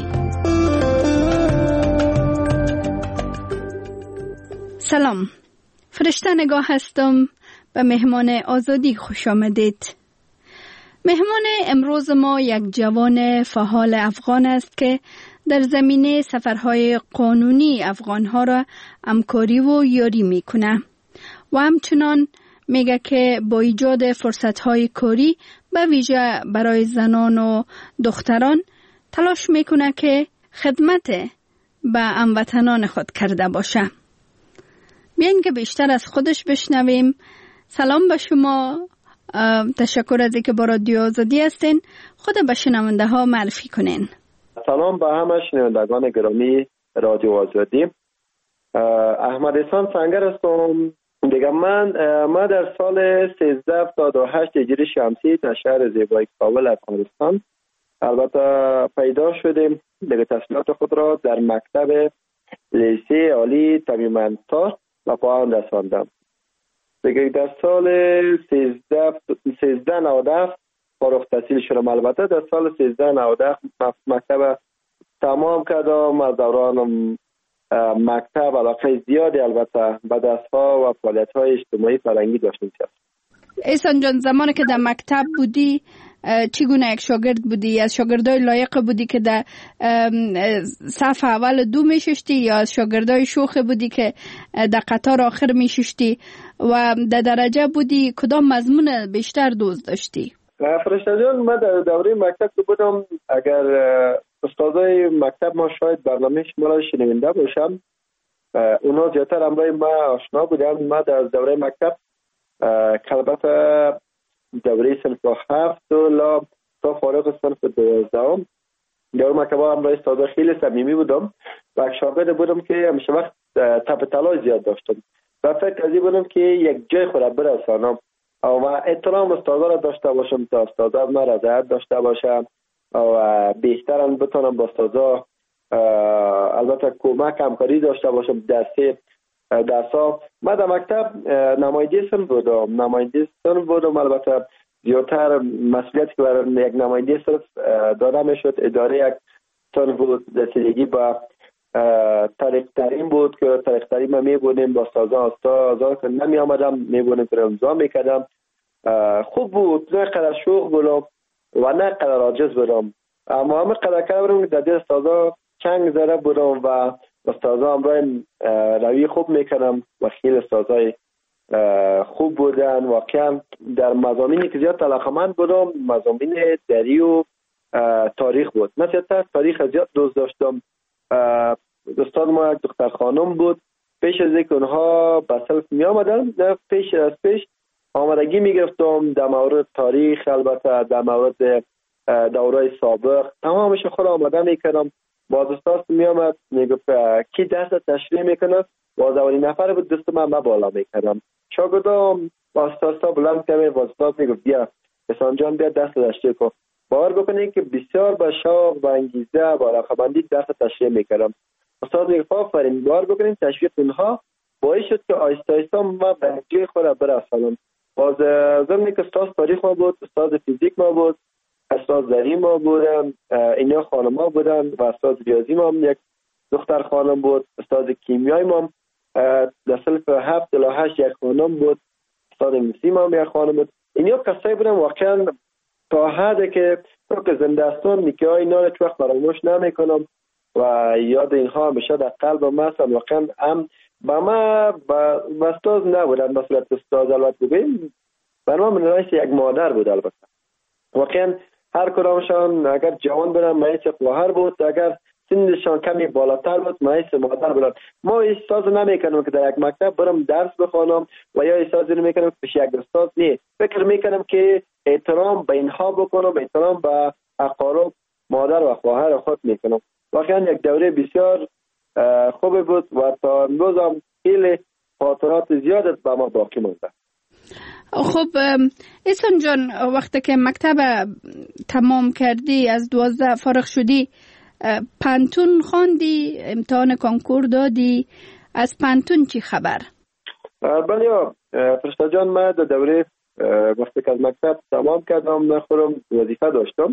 سلام، فرشته نگاه هستم. به مهمان آزادی خوش آمدید. مهمان امروز ما یک جوان فعال افغان است که در زمینه سفرهای قانونی افغانها را همکاری و یاری میکنه و همچنان میگه که با ایجاد فرصتهای کاری به ویژه برای زنان و دختران تلاش میکنه که خدمت به هموطنان خود کرده باشه. بیاین که بیشتر از خودش بشنویم. سلام به شما، تشکر از اینکه با رادیو آزادی هستین. خود به شنونده ها معرفی کنین. سلام به همه شنوندگان گرامی رادیو آزادی. احمد احسان سنگر هستم. دیگه من در سال 1378 هجری شمسی در شهر زیبای کابل افغانستان البته پیدا شدیم. دیگه تحصیلات خود را در مکتب لیسه عالی تمیم‌تار و پایان رساندم. دیگه در سال 1397 فارغ التحصیل شدم. البته در سال 1397 مکتب تمام کردم. از دوران مکتب علاقه زیادی البته به دست‌ها و فعالیت‌های اجتماعی فرهنگی داشتم. احسان جان، زمانی که در مکتب بودی چگونه یک شاگرد بودی؟ از شاگردای لایق بودی که در صف اول 2 میششتی یا از شاگردای شوخ بودی که در قطار آخر میششتی و در درجه بودی کدام مضمون بیشتر دوست داشتی؟ فرشته جان، من در دوره مکتب که بودم، اگر استادای مکتب ما شاید برنامه شما را شنونده باشم، اونا زیادتر همراه ما آشنا بودن. ما در دوره مکتب البته دوره صنف 7 تا فارغ صنف 12 در مکتب همراه استادا خیلی صمیمی بودم و شاگرد بودم که همیشه وقت تپ تلاش زیاد داشتم و فکر از این بودم که یک جای خود برسانم و احترام استادا را داشته باشم تا استادا ما رضایت داشته باشم و بهترم بتونم با استادا البته کمک همکاری داشته باشم درسا. من در مکتب نماینده صنف بودم. البته زیادتر مسئولیتی که برای یک نماینده صنف داده میشد اداره یک صنف بود. رسیدگی با طریق ترین بود که طریق ترین ما میبونیم با استادا که نمی آمدم میبونیم که امضا میکردم. خوب بود، نه قدر شوق بودم و نه قدر عاجز بودم، اما همه قدر کردم که در دل استادا چنگ زده بودم و استادا همراه روی خوب میکنم و خیلی استادای خوب بودن. واقعا در مضامینی که زیاد علاقه‌مند بودم مضامین دری و تاریخ بود. مثلا تاریخ زیاد دوست داشتم. استاد ما یک دختر خانم بود. پیش از اینکه اونها به صنف می آمدن پیش آمادگی می گرفتم در مورد تاریخ، البته در مورد دورای سابق تمامش خود آماده می کردم. باز استاد می آمد میگفت کی درس تشریح میکنه، باز اولین نفر بود دست من بالا میکردم. شاگردام با استاد بلند کردم، باز استاد میگفت بیا احسان جان بیا درس تشریح کن. باور بکنید که بسیار با شوق و انگیزه و علاقه‌مندی درس تشریح میکردم. استاد میگفت آفرین، باور بکنید تشویق اونها باعث شد که آهسته آهسته ما به جای خود برسانم. باز زمینی که استاد تاریخ ما بود، استاد فیزیک ما بود، استاد زری ما بودن، اینا خانم ها بودن و استاد ریاضی ما هم یک دختر خانم بود، استاد کیمیای ما هم در صنف 7 تا 8 یک خانم بود، استاد انگلیسی ما هم یک خانم بود. اینا کسایی بودن واقعا تا حدی که زندستان نیکه های اینا رو هیچ وقت فراموش نمیکنم و یاد اینها همیشه در قلبم هست. واقعا هم با ما با استاد نبودن به صورت استاد، البته ببین برای من رئیس یک مادر بود. البته واقعا هر کدامشان اگر جوان بودن مایه خواهر بود، اگر سنشان کمی بالاتر بود مایه مادر بودن. ما احساس نمیکنم که در یک مکتب برم درس بخوانم و یا احساس نمیکنم که پیش یک استاد نه، فکر میکنم که احترام به اینها بکنم، احترام به اقارب مادر و خواهر خود میکنم. واقعا یک دوره بسیار خوب بود و تا امروز هم خیلی خاطرات زیادت به ما باقی مونده. خب احسان جان، وقتی که مکتب تمام کردی، از 12 فارغ شدی، پانتون خواندی، امتحان کنکور دادی، از پانتون چی خبر؟ بله فرشته جان، من در دوره وقتی که از مکتب تمام کردم نخورم وظیفه داشتم.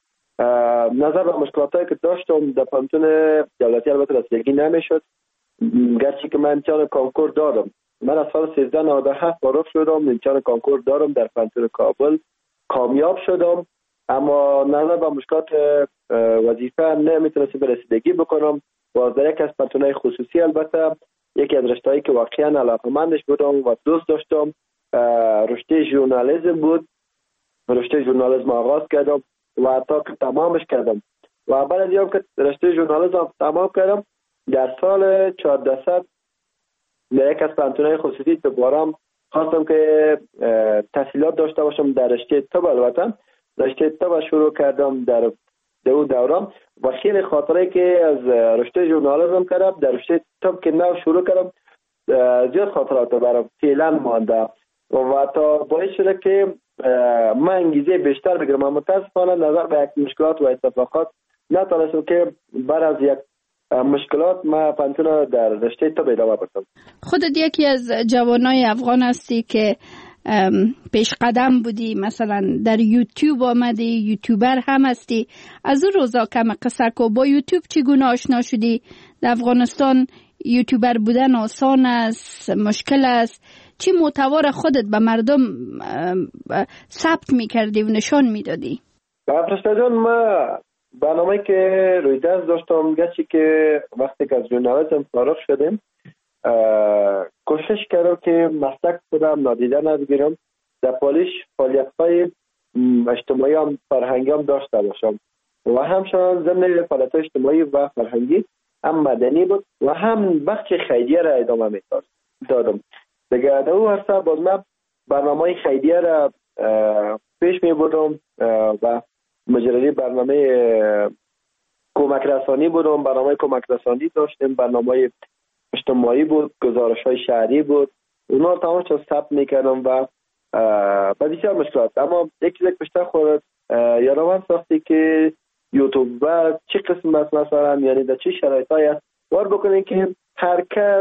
نظر به مشکلاتی که داشتم در پانتون دولتی البته رسیدگی نمیشد، گرچه که من امتحان کنکور دادم. من از سال 1397 فارغ شدم، امتحان کنکور دارم در پانتون کابل، کامیاب شدم، اما نظر به مشکلات وظیفه نمیتونستم به رسیدگی بکنم. و در یک از پانتونهای خصوصی البته یکی از رشته‌هایی که واقعا علاقه‌مندش بودم و دوست داشتم رشته ژورنالیسم بود. رشته ژورنالیسم آغاز کردم و تا که تمامش کردم و بعد از اینکه که رشته ژورنالیسم تمام کردم در سال 1400 در یک از پانتونهای خصوصی دوباره خواستم که تحصیلات داشته باشم در رشته طب. البته رشته طب شروع کردم در اون دوران و خیلی خاطره که از رشته ژورنالیسم کردم در رشته طب که نو شروع کردم زیاد خاطرات برام فعلا مانده و تا باعث شده که من انگیزه بیشتر بگیرم. اما متاسفانه نظر به یک مشکلات و اتفاقات نتونستم که بعد از یک مشکلات ما پانتون در رشته طب ادامه بدم. خودت یکی از جوانای افغان هستی که پیش قدم بودی، مثلا در یوتیوب آمدی، یوتیوبر هم هستی. از اون روزا کم قصه کو، با یوتیوب چگونه آشنا شدی؟ در افغانستان یوتیوبر بودن آسان است، مشکل است؟ چی محتوا خودت به مردم ثبت میکردی و نشان میدادی؟ فرشته جان، ما برنامه‌ای که روی دست داشتم، گرچه که وقتی که از ژورنالیسم فارغ شدیم کوشش کردم که مسلک خودم نادیده نگیرم، در پالیش فعالیت‌های اجتماعی هم فرهنگی هم داشته باشم و همچنان ضمن فعالیت‌های اجتماعی و فرهنگی هم مدنی بود و هم بخش خیریه را ادامه دادم. دیگه در اون عرصه باز من برنامه‌های خیریه را پیش می‌بردم و مجری برنامه کمک رسانی بودم، برنامه کمک رسانی داشتیم، برنامه اجتماعی بود، گزارش‌های شهری بود، اونا تمامش رو ثبت می‌کردم و بسیار مشکلات. اما یک چیز بیشتر خورد یادم هست وقتی که یوتیوب و چه قسم است، مثلا یعنی در چه شرایطی است وارد بکنین که هر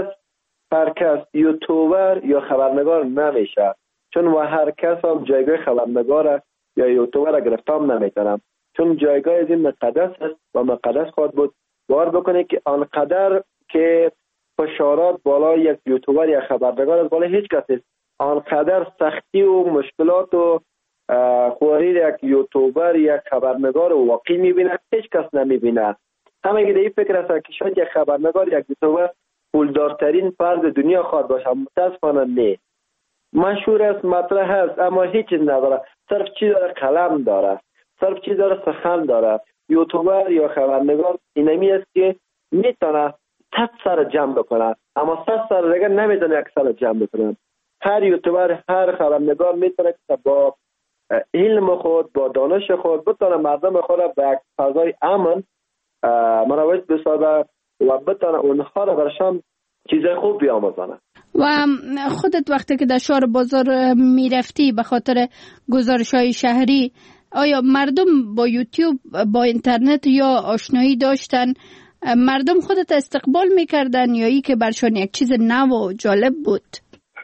کس یوتیوبر یا خبرنگار نمیشه، چون و هر کس هم جایگاه خبرنگار یا یوتیوبر گرفتام نمیتونم، چون جایگاه از این مقدس است و مقدس خواهد بود. وارد بکنین که آنقدر که فشارات بالا یک یوتیوبر یا خبرنگار از بالا هیچ کس نیست، آنقدر سختی و مشکلات و خواری یک یوتیوبر یا خبرنگار واقعی میبینه هیچ کس نمیبینه. همه گیده این فکر است که شاید یک خبرنگار یک یوتیوبر پولدارترین فرد دنیا خواهد باشه، متاسفانه نه. مشهور است، مطرح است، اما هیچ چیز نداره، صرف چی داره؟ قلم داره، صرف چی داره؟ سخن داره. یوتیوبر یا خبرنگار اینمی است که میتونه 100 سر جمع بکنه، اما 100 سر دیگه نمیتونه یک سر جمع بکنه. هر یوتیوبر، هر خبرنگار میتونه که با علم خود، با دانش خود بتونه مردم خود را به یک فضای امن مروج بسازه و بتونه اونها را برشان چیزای خوب بیاموزانه. و خودت وقتی که در شهر بازار میرفتی به خاطر گزارش‌های شهری، آیا مردم با یوتیوب، با اینترنت یا آشنایی داشتن؟ مردم خودت استقبال میکردن یا ای که برشان یک چیز نو و جالب بود؟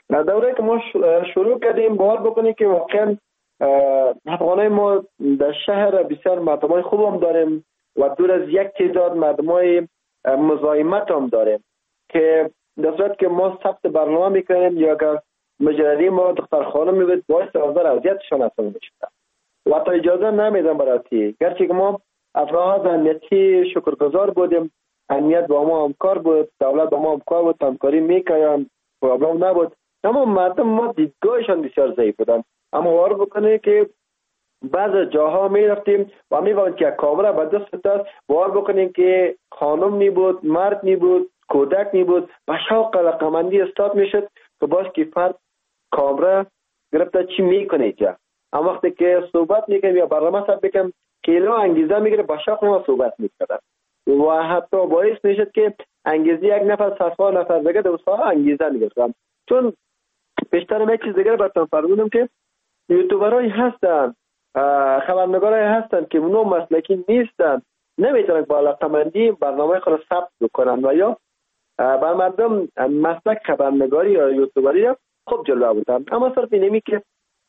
دوره که ما شروع کردیم باور بکنید که واقعا افغانای ما در شهر بسیار مردمای خوب هم داریم و دور از یک تعداد مردمای مزاحمت هم داریم که در صورت که ما ثبت برنامه میکنیم یا اگر مجردی ما دختر خانم میبود باعث آزار اذیتشان اصلا میشد و تا اجازه نمیدن براتی. گرچه که ما افراد امنیتی شکرگزار بودیم، امنیت با ما همکار بود، دولت با ما همکار بود، همکاری میکردن، پرابلم نبود، اما مردم ما دیدگاهشان بسیار ضعیف بودن. اما باور بکنه که بعض جاها میرفتیم و میبینیم که کامرا به دست است، باور بکنیم که خانم می بود، مرد می بود، کودک می بود، با شوق رقمندی استاد میشد که باش که فرد کامرا گرفته چی میکنه اینجا. اما وقتی که صحبت میکنیم یا برنامه سر بکنم کیلو انگیزه میگیره، با شوق ما صحبت میکردن و حتی باعث میشد که انگیزه یک نفر صفا نفر دیگه دوستا انگیزه میگرفتم. چون بیشتر یک چیز دیگه براتون فرمودم که یوتیوبرای هستن، خبرنگارای هستن که اونو مسلکی نیستن، نمیتونن با علاقه‌مندی برنامه خود ثبت بکنن و یا بر مردم مسلک خبرنگاری یا یوتیوبری خوب جلوه بودن. اما صرف اینمی که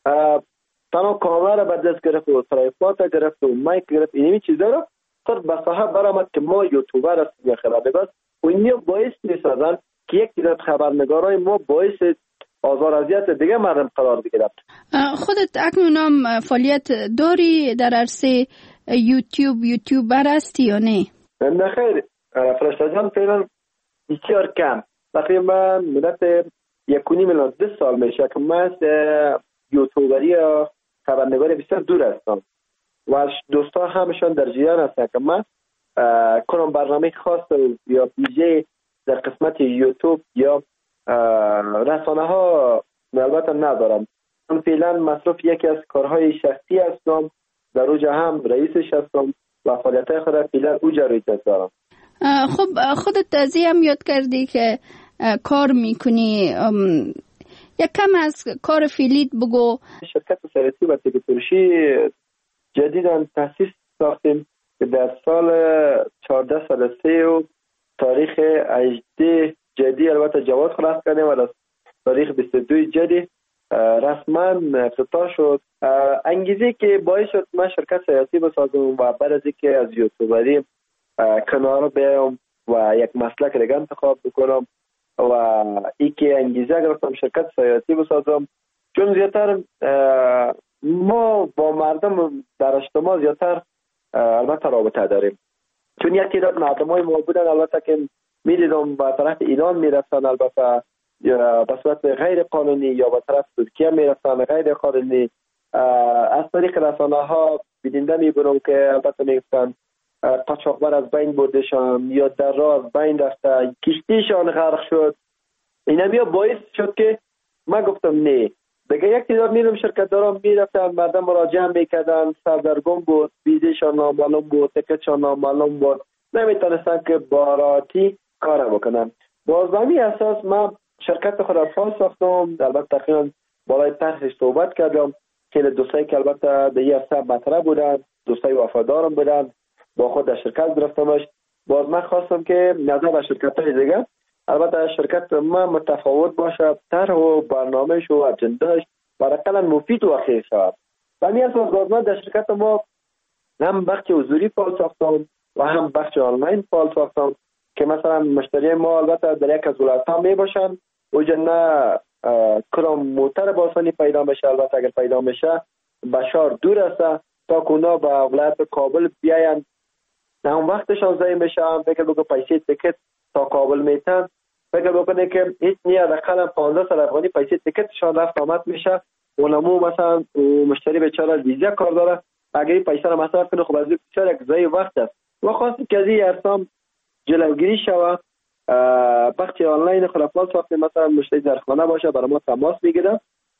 تنها کامرا را به دست گرفت و ترایفات گرفت و مایک گرفت، اینمی چیزا رو صرف به صاحب برآمد که ما یوتیوبر هستیم یا خبرنگار و اینو باعث میسازن که یک تعداد خبرنگارای ما باعث آزار اذیت دیگه مردم قرار بگیرن. خودت اکنون فعالیت داری در عرصه یوتیوبر هستی یا نه؟ نه خیر، فرشته جان فعلا بسیار کم، تقریبا مدت 1.5 میلیون 2 سال میشه که من از یوتیوبری یا خبرنگاری بسیار دور هستم و دوستا همشون در جریان هستن که من کنم برنامه خاص یا ویژه در قسمت یوتیوب یا رسانه ها البته ندارم. من فعلا مصروف یکی از کارهای شخصی هستم، در اوجا هم رئیسش هستم و فعالیت‌های خود فعلا اوجا رو دارم. خب خودت ازی هم یاد کردی که کار میکنی، یک کم از کار فعلیت بگو. شرکت سیاسی و تکنولوژی جدیداً تأسیس ساختیم که در سال 14 سال و تاریخ 18 جدی البته جواز خلاص کردیم و تاریخ 22 جدی رسما افتتاح شد. انگیزه که باعث شد من شرکت سیاسی بسازم و بعد از اینکه از یوتیوبری کنار بیام و یک مسلک دیگه انتخاب بکنم و اینکه انگیزه گرفتم شرکت سیاسی بسازم، چون زیادتر ما با مردم در اجتماع زیادتر البته رابطه داریم. چون یکی تعداد مردمای ما بودن البته که میدیدم به طرف ایران میرفتن، البته یا به صورت غیر قانونی یا به طرف ترکیه میرفتن غیر قانونی. از طریق رسانه ها بیننده میبینم که البته میگفتن قاچاقبر از بین بردشان یا در راه از بین رفته، کشتیشان غرق شد. اینا بیا باعث شد که من گفتم نه دیگه. یک تعداد میرم شرکت دارم میرفتن، مردم مراجعه میکردن، سردرگم بود، ویزشان نامعلوم بود، تکتشان نامعلوم بود، نمیتونستن که باراتی کار بکنن. باز بمی اساس من شرکت خود را فعال ساختم. البته تقریبا بالای طرحش صحبت کردم که دوستایی که البته در این عرصه مطرح بودن، دوستای وفادارم بودن، با خود در شرکت گرفتمش. باز من خواستم که نظر به شرکت‌های دیگه البته شرکت ما متفاوت باشه، طرح و برنامه‌اش و اجنده‌اش برای مفید و خیر شود. و همین اساس باز من در شرکت ما هم بخش حضوری فعال ساختم و هم بخش آنلاین فعال ساختم که مثلا مشتری ما البته در یک از ولایت‌ها میباشن و جنه کرام موتر باسانی پیدا میشه. البته اگر پیدا میشه بشار دور است تا کونا به ولایت کابل بیاین، هم وقتشان ضایع میشه. فکر بگو پیسه تیکت تا کابل میتن، فکر بکنه که هیچ نیا دقیقا 15 سال افغانی پیسه تیکتشان رفت آمد میشه. اونمو مثلا مشتری بیچاره ویزا کار داره، اگر این پیسه رو مصرف کنه خب از بسیار یک ضایع وقت است. و خواستم که از این ارسام جلوگیری شود. بخش آنلاین خلافات ساختیم، مثلا مشتری در خانه باشه برای ما تماس میگیره،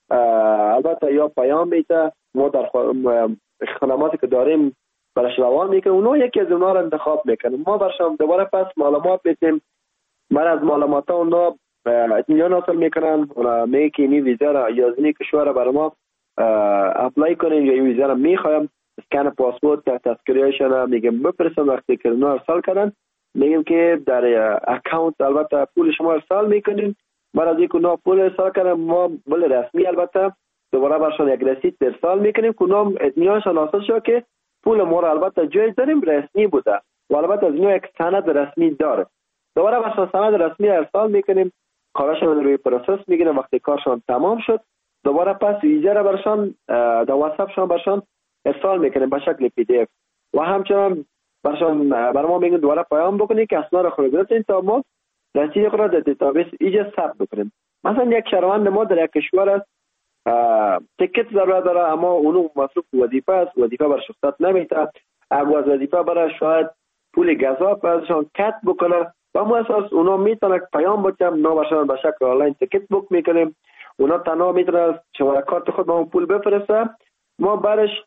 البته یا پیام میده، ما در خدماتی که داریم برش روان میکنه، اونا یکی از اونا رو انتخاب میکنه، ما برشان دوباره پس معلومات میدیم. من از معلومات ها اونا اطمینان حاصل میکنن، میگه که این ویزا را یا زنی کشور را برای ما اپلای کنیم یا این ویزا را میخوایم، اسکن پاسپورت یا تذکریه‌شان میگم بفرستم. وقتی که اونا ارسال کردن میگیم که در اکانت البته پول شما ارسال میکنیم بعد از اینکه اونا پول ارسال کردن ما بل رسمی البته دوباره برشان یک رسید ارسال میکنیم که اونا اطمینانشان حاصل شد که پول ما را البته جایز داریم رسمی بوده و البته از اینا یک سند رسمی داره. دوباره برشان سند رسمی ارسال میکنیم، کارشان روی پروسس میگیریم. وقتی کارشان تمام شد دوباره پس ویزا را برشان در واتساپشان برشان ارسال میکنیم به شکل PDF و همچنان برشان بر ما میگن دوباره پیام بکنید که اسناد خود گرفتین تا ما رسید خود را در دیتابیس ایجا ثبت بکنیم. مثلا یک شهروند ما در یک کشور است تیکت ضرورت داره اما اونو مصروف وظیفه است، وظیفه بر شخصت نمیته، اگه از وظیفه برای شاید پول گزاف ازشان کت بکنه و ما اساس اونا میتونه پیام بکنم نا برشان به شکل آنلاین تیکت بوک میکنیم. اونا تنها میتونه شماره کارت خود با پول بفرسته، ما برش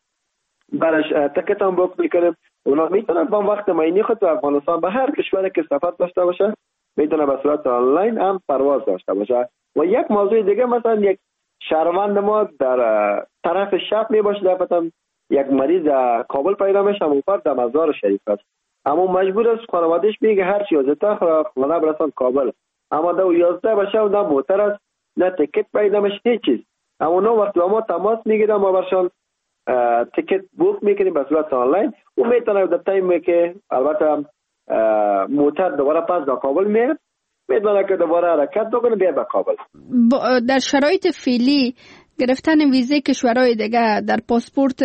تیکت هم بوک میکنیم. اونا میتونه با وقت معینی خود تو افغانستان به هر کشوری که سفر داشته باشه میتونه به صورت آنلاین هم پرواز داشته باشه. و یک موضوع دیگه مثلا یک شهروند ما در طرف شب می باشه دفعتا یک مریض کابل پیدا میشه اون فرد در مزار شریف است اما مجبور است خانوادهش میگه هر چی یازده خانه برسان کابل اما دو 11 باشه و نه موتر است نه تیکت پیدا میشه هیچ چیز اما اونا وقتی با ما تماس میگیرن ما برشان تیکت بوک میکنیم به صورت آنلاین و میتونه در تایمی که البته موتر دوباره پس در کابل میاد میتونه که دوباره حرکت بکنه بیاد به کابل. در شرایط فعلی گرفتن ویزه کشورهای دیگه در پاسپورت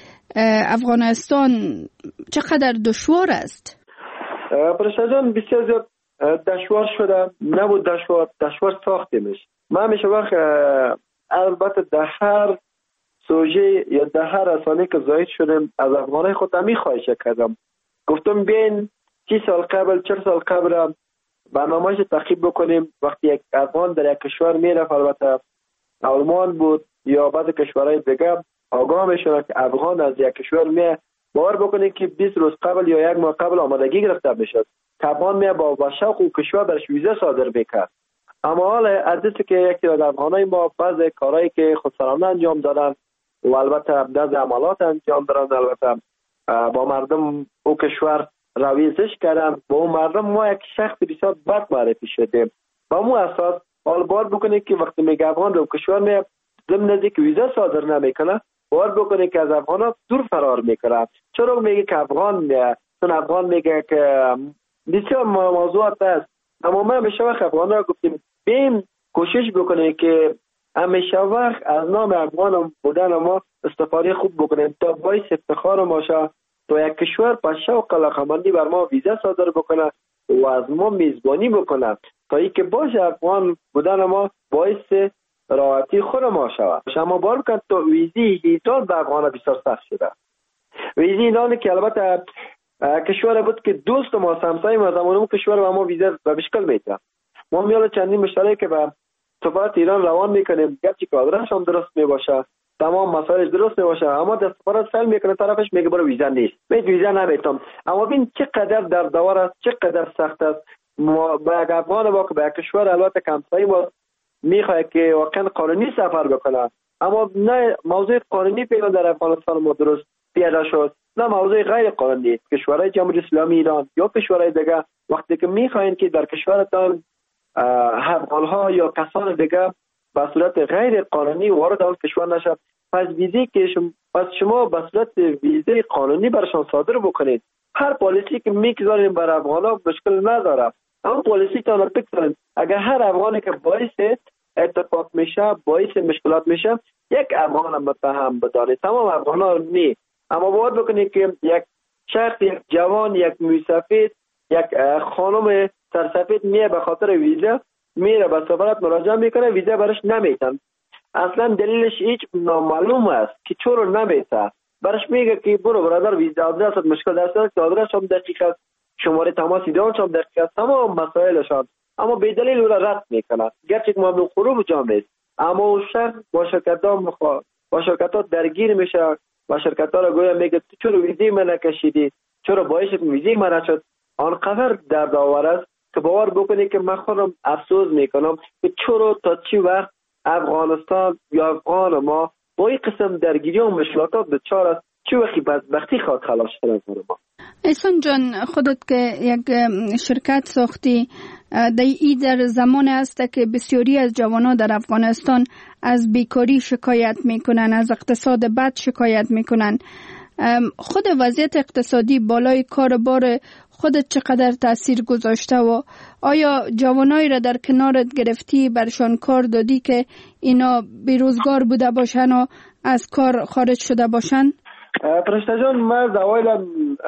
افغانستان چقدر دشوار است؟ پرشا جان بسیار زیاد دشوار شده، نبود دشوار ساختیمش. ما همیشه وقت البته در هر سوژه یا در هر رسانه که زاید شدیم از افغانای خود همی خواهش کردم گفتم بین 30 سال قبل 40 سال قبل برنامه‌اش تعقیب بکنیم. وقتی یک افغان در یک کشور میره البته آلمان بود یا بعض کشورهای دیگه آگاه میشونه که افغان از یک کشور میه باور بکنید که 20 روز قبل یا یک ماه قبل آمادگی گرفته میشد که افغان میه با شوق و کشور برش ویزا صادر میکرد. اما حالا از اینکه یکی از افغانای ما بعض کارهایی که خودسرانه انجام دادن و البته بعض عملات انجام دادن البته با مردم او کشور رویزش کردن با اون مردم ما یک شخص بسیار بد معرفی شدیم. با مو اساس حال بار بکنید که وقتی میگه افغان رو کشور میه ضمن نزدیک ویزا صادر نمیکنه بار بکنید که از افغان دور فرار میکنه. چرا میگه که افغان میگه که بسیار موضوعات است اما ما همیشه وقت افغان را گفتیم بیم کوشش بکنید که همیشه وقت از نام افغان بودن ما استفاده خوب بکنیم تا باعث افتخار ما شه تو یک کشور با شوق علاقه‌مندی بر ما ویزا صادر بکنه و از ما میزبانی بکنه تا اینکه باشه افغان بودن ما باعث راحتی خود ما شود. شما بار کن تو ویزی ایران به افغان بسیار سخت شده. ویزی ایران که البته کشور بود که دوست ما همسایه ما زمانمون کشور و ما ویزا به مشکل میده. ما میاله چندین مشترک که به سفارت ایران روان میکنیم گرچه که آدرس هم درست میباشه تمام مسائل درست میباشه اما در سفارت سال میکنه طرفش میگه برو ویزا نیست ویزا نمیتونم. اما ببین چقدر در دوار است چقدر سخت است. ما با افغان با که به کشور البته همسایه ما میخواد که واقعا قانونی سفر بکنه اما نه موضوع قانونی پیدا در افغانستان ما درست پیدا شد نه موضوع غیر قانونی. کشورهای جمهوری اسلامی ایران یا کشورهای دیگه وقتی که میخواین که در کشورتان افغانها یا کسان دیگه به صورت غیر قانونی وارد آن کشور نشد پس ویزی که شما به صورت ویزه قانونی برشان صادر بکنید. هر پالیسی که میگذارین بر افغانها مشکل نداره اما پالیسی تان بگذارین اگر هر افغانی که باعث اتفاق میشه باعث مشکلات میشه یک افغان هم متهم بدانید تمام افغانها نی اما باید بکنید که یک شخص یک جوان یک موسفید یک خانم سرسفید میه به خاطر ویزا میره به سفارت مراجعه میکنه ویزا برش نمیتن اصلا دلیلش هیچ نامعلوم است که چرا نمیته برش میگه که برو برادر ویزا آدرست مشکل داشته آدرس هم دقیق است شماره تماس ایران هم دقیق است تمام مسائلشان اما به دلیل او را رد میکنه گرچه که ممنوع خروج جام نیست اما اون شخص با شرکت‌ها درگیر میشه و شرکت‌ها را گویا میگه چرا ویزی من نکشیدی چرا باعث ویزی من نشد. آنقدر دردآور است که باور بکنید که من خودم افسوس میکنم که چرا تا چی وقت افغانستان یا افغان ما با این قسم درگیری و مشکلات دچار است چی وقتی بدبختی خواهد خلاص شدن ما. احسان جان خودت که یک شرکت ساختی در زمان است که بسیاری از جوانان در افغانستان از بیکاری شکایت میکنن، از اقتصاد بد شکایت میکنن. خود وضعیت اقتصادی بالای کار بار خودت چقدر تاثیر گذاشته و آیا جوانایی را در کنارت گرفتی برشان کار دادی که اینا بیروزگار بوده باشن و از کار خارج شده باشن؟ فرشته جان، ما از اوایل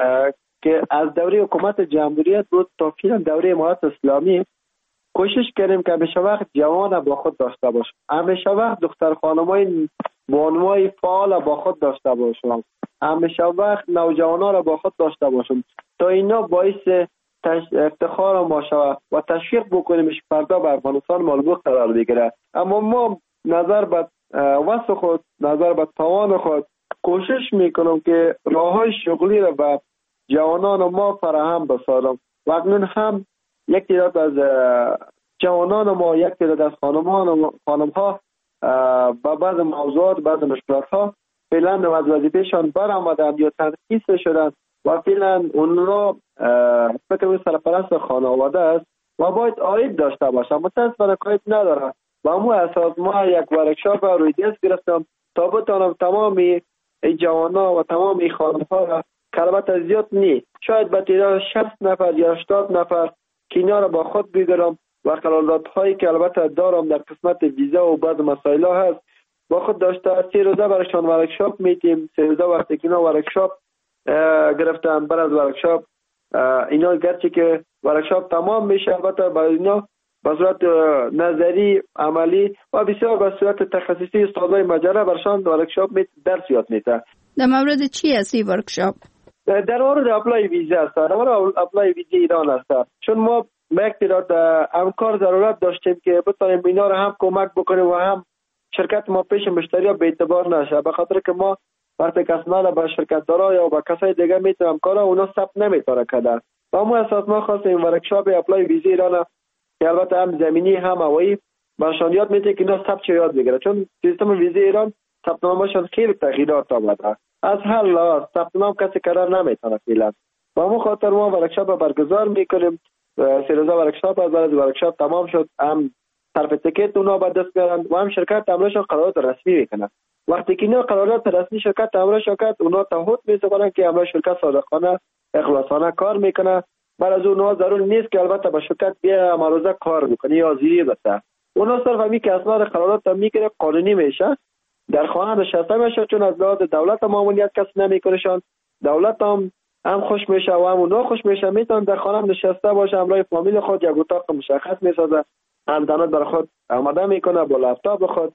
که از دوره حکومت جمهوریت بود تا فعلا دوره امارت اسلامی کوشش کردیم که همیشه وقت جوان با خود داشته باشیم، همیشه وقت دختر خانمای بانوای فعال با خود داشته باشیم، همیشه وقت نوجوانان را با خود داشته باشیم تا اینا باعث افتخار ما شود و تشویق بکنیمش فردا به افغانستان مالبوخ قرار بگیره. اما ما نظر به وسع خود، نظر به توان خود کوشش میکنم که راههای شغلی را به جوانان ما فراهم بسازم و اکنون هم یک تعداد از جوانان ما، یک تعداد از خانم‌ها با بعض موضوعات، بعض مشکلات‌ها فعلا از وظیفه‌شان برآمدند یا تنقیص شدند و فعلا اونها فکر سرپرست خانواده است و باید عاید داشته باشند. متأسفانه عاید ندارند و همون اساس ما یک ورکشاپ روی دست گرفتم تا بتانم تمام این جوانان و تمام این خانم‌ها را که البته زیاد نیست، شاید به تعداد 60 نفر یا 80 نفر که اینا را با خود بگیرم و قراردادهایی که البته دارم در قسمت ویزا و بعض مسائل هست با خود داشته 3 روزه برایشان ورکشاپ میتیم. 3 روزه وقتی که اینا ورکشاپ گرفتن، بعد از ورکشاپ اینا گرچه که ورکشاپ تمام میشه البته با اینا به صورت نظری، عملی و بسیار به صورت تخصصی استادای مجله برشان ورکشاپ درس یاد میده. در مورد چی است این ورکشاپ؟ در مورد اپلای ویزا است، در مورد اپلای ویزا ایران است. چون ما به یک تعداد همکار ضرورت داشتیم که بتونیم اینا را هم کمک بکنیم و هم شرکت ما پیش مشتری ها به اعتبار نشه، به خاطر که ما وقتی کسمال به شرکت دارا یا با کسای دیگه میتونم کارا اونا ثبت نمیتونه کردن و ما اساس ما خواستیم ورکشاپ اپلای ویزا ایران که البته هم زمینی هم هوایی برشان یاد میده که اینا ثبت یاد بگیره، چون سیستم ویزا ایران ثبت نامشون خیلی تغییرات آورده. از هر لحاظ ثبت نام کسی کار نمیتونه فعلا و همون خاطر ما ورکشاپ برگزار میکنیم. 3 روزه ورکشاپ از بعد ورکشاپ تمام شد هم صرف تیکت اونا به دست میارن و هم شرکت امرشون قرارداد رسمی میکنن. وقتی که اینا قرارداد رسمی شرکت امرش شرکت اونا تعهد میسپارن که امر شرکت صادقانه اخلاصانه کار میکنه. بعد از اونها ضرور نیست که البته به شرکت بیا امروزه کار بکنه یا زیری بده. اونا صرف همین که اسناد قرارداد میگیره قانونی میشه، در خانه نشسته میشه، چون از لحاظ دولت ماموریت کسی نمیکنهشان، دولت هم خوش میشه و هم اونا خوش میشه، میتونن در خانه نشسته باشه، همراه فامیل خود یک اتاق مشخص میسازه، همدانات بر خود آماده میکنه با لپتاپ خود.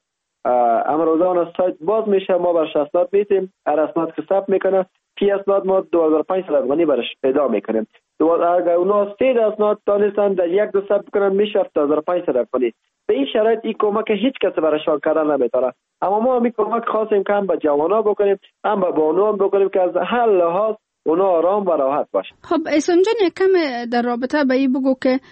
امروزان سایت باز میشه، ما برش اسناد میتیم، هر اسناد که ثبت میکنه، فی اسناد ما 2500 افغانی برش پیدا میکنیم. اگر اونا 3 اسناد دانستن در یک دو ثبت کنن میشه 7500 افغانی. به این شرایط این کمک هیچ کس برایشان کردن نمیتونه، اما ما همین کمک خواستیم که هم به جوانا بکنیم هم به بانوان بکنیم که از هر لحاظ اونا آرام و راحت باشه. خب احسان جان یکم در رابطه به این بگو که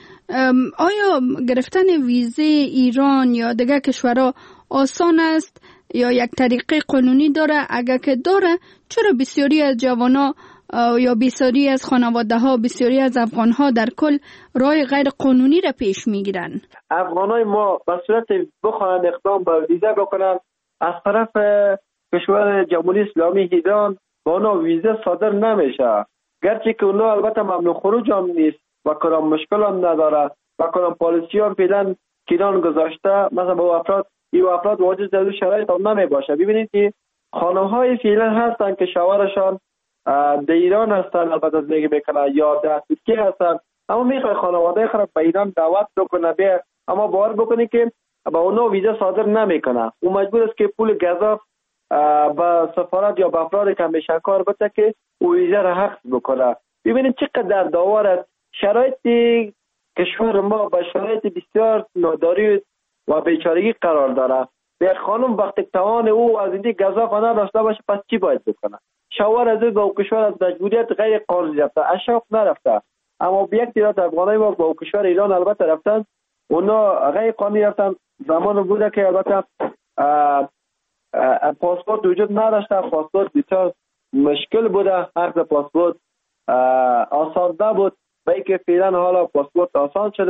آیا گرفتن ویزه ایران یا دیگه کشورها آسان است یا یک طریقه قانونی داره؟ اگر که داره چرا بسیاری از جوانا یا بسیاری از خانواده ها، بسیاری از افغان ها در کل راه غیر قانونی را پیش میگیرن؟ افغانای ما به صورت بخواهند اقدام به ویزه بکنن از طرف کشور جمهوری اسلامی ایران با اونا ویزه صادر نمیشه، گرچه که اونا البته ممنوع خروج هم نیست و کدام مشکل هم نداره و کدام پالیسی هم فعلا ایران گذاشته، مثلا با افراد واجد در شرایط هم نمی باشه. ببینید که خانم‌های فعلا هستن که شوهرشان در ایران هستن، البته زندگی میکنن یا در ترکیه هستن، اما میخواد خانواده خود به ایران دعوت بکنه بیا، اما باور بکنید که با اونا ویزا صادر نمیکنه، او مجبور است که پول گزاف با سفارت یا با افراد که همیشه کار بده که او ویزا را حفظ بکنه. ببینید چقدر داور است. شرایط کشور ما با شرایط بسیار ناداری و بیچارگی قرار داره. به خانم وقتی توان او از این گزاف نداشته باشه پس چی باید بکنه؟ شوهر از با کشور از مجبوریت غیر قانونی رفته، اشراف نرفته، اما به یک تعداد افغانای ما با کشور ایران البته رفتن، اونا غیر قانونی رفتن. زمان بوده که البته پاسپورت وجود نداشته، پاسپورت بسیار مشکل بوده، عقد پاسپورت آسان نبود، به اینکه فعلا حالا پاسپورت آسان شده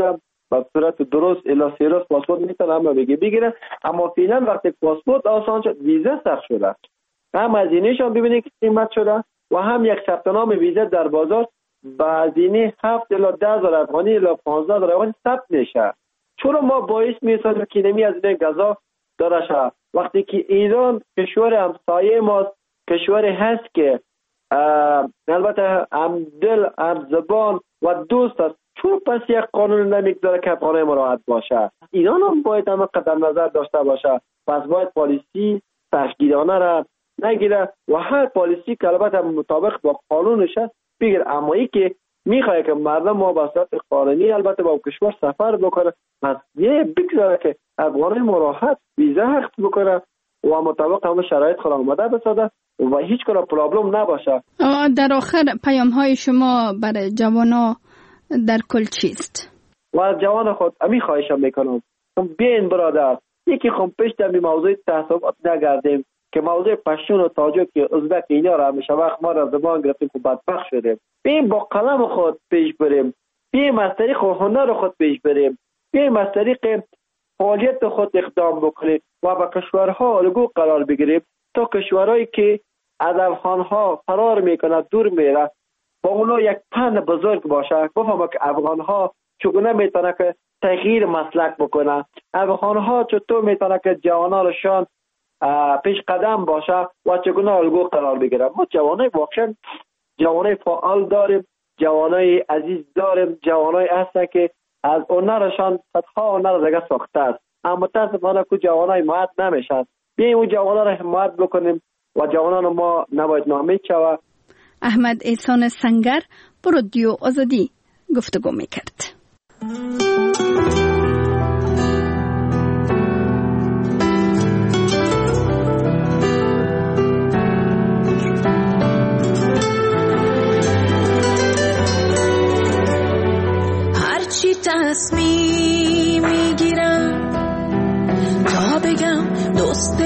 به صورت درست الی 3 روز پاسپورت میتونه همه بگیره. اما فعلا وقتی پاسپورت آسان شد ویزا سخت شده. هم هزینه‌شان ببینید که قیمت شده و هم یک ثبت نام ویزا در بازار به هزینه 7 الی 10,000 افغانی الی 15,000 افغانی ثبت میشه. چون ما باعث میشیم که نمی از این غذا داره شد. وقتی که ایران کشور همسایه ماست، کشوری هست که البته همدل، همزبان و دوست است، چون پس یک قانون نمیگذاره که افغانای مراحت باشه. ایران هم باید همه قدر نظر داشته باشه. پس باید پالیسی سختگیرانه را نگیره و هر پالیسی که البته مطابق با قانونش است بگیره. اما ای که میخواه که مردم ما به صورت قانونی البته با کشور سفر بکنه، پس یه بگذاره که افغانای مراحت ویزا حق بکنه و مطابق همه شرایط خود آماده بسازه و هیچ کنه پرابلم نباشه. در آخر پیام های شما برای جوانا در کل چیست؟ و از جوان خود امی خواهشم میکنم بیاین برادر، یکی خم پیش در موضوع تعصبات نگردیم که موضوع پشتون و تاجیک ازبک اینا را همیشه وقت ما را زبان گرفتیم که بدبخت شدیم. بیاین با قلم خود پیش بریم، بیاین از طریق هنر خود پیش بریم، بیاین از طریق فعالیت خود اقدام بکنیم و با کشورها الگو قرار بگیریم تا کشورهایی که از افغانها فرار میکنه دور میره با اونا یک پند بزرگ باشه، بفهمه که افغانها چگونه میتونه که تغییر مسلک بکنه، افغانها چطور میتونه که جوانانشان پیش قدم باشه و چگونه الگو قرار بگیره. ما جوانای واقعا جوانای فعال داریم، جوانای عزیز داریم، جوانای هستن که از هنرشان صدها هنر دیگه ساخته است، اما متاسفانه که جوانای حمایت نمیشن. بیایم اون جوانا را حمایت بکنیم و جوانان ما نباید ناامید شود. احمد احسان سنگر با رادیو آزادی گفتگو میکرد. هرچی تصمیم میگیرم تا بگم دوست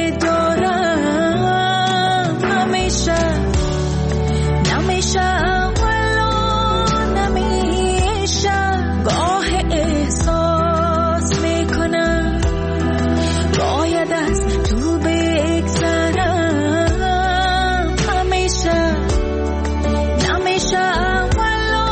دارم، همیشه ولو نمیشه، گاه احساس میکنم باید از تو بگذرم، همیشه ولو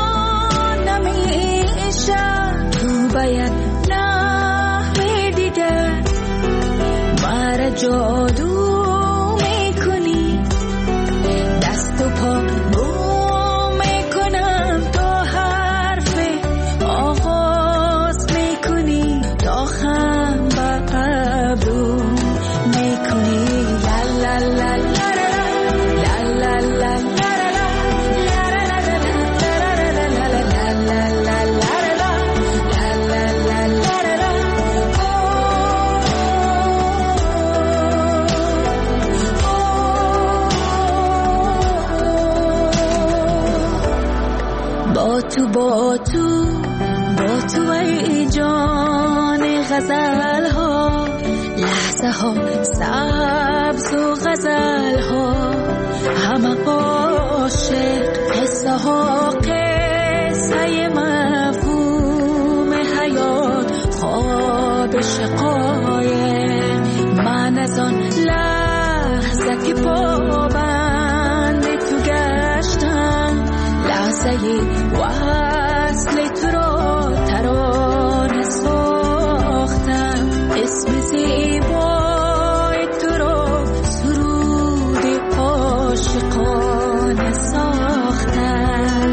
نمیشه، تو باید نحوه دیگر مرا جادو میکنی، دست و پا بو میکنم تو حرف آغاز میکنی، تا خم با ابرو میکنی، لا لا لا لا لا لا لا با تو ای جان غزل ها، لحظه ها سبز و غزل ها، همه عاشق، قصه ها قصه مفهوم حیات، خواب شقایق، من از آن لحظه که پابند تو گشتم، لحظه وصل تو را ترانه ساختم، اسم زیبای تو را سرود عاشقانه ساختم،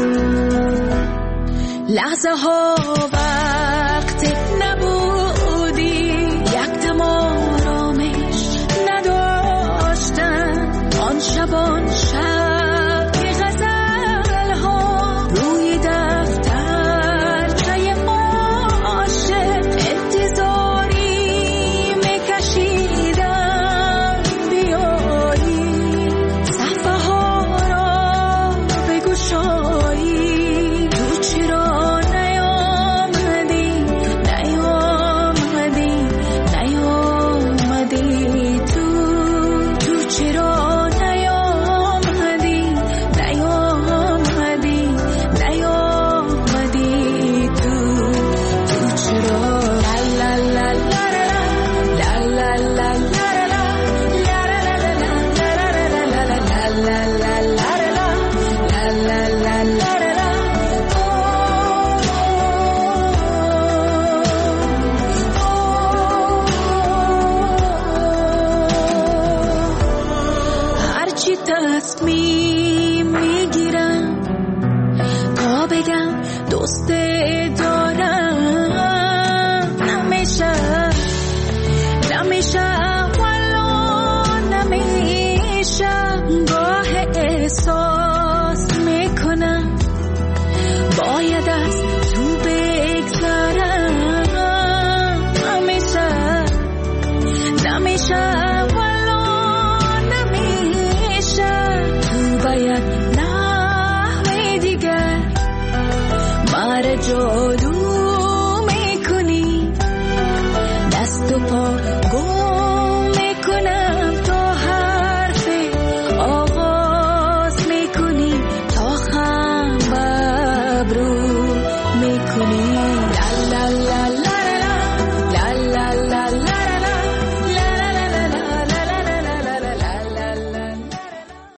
لحظه ها وقت نبودی، یک دم آرامش نداشتم، آن شبان شب تصمیم میگیرم تا بگم دوست دارم. نمیشه ولو نمیشه گاه احساس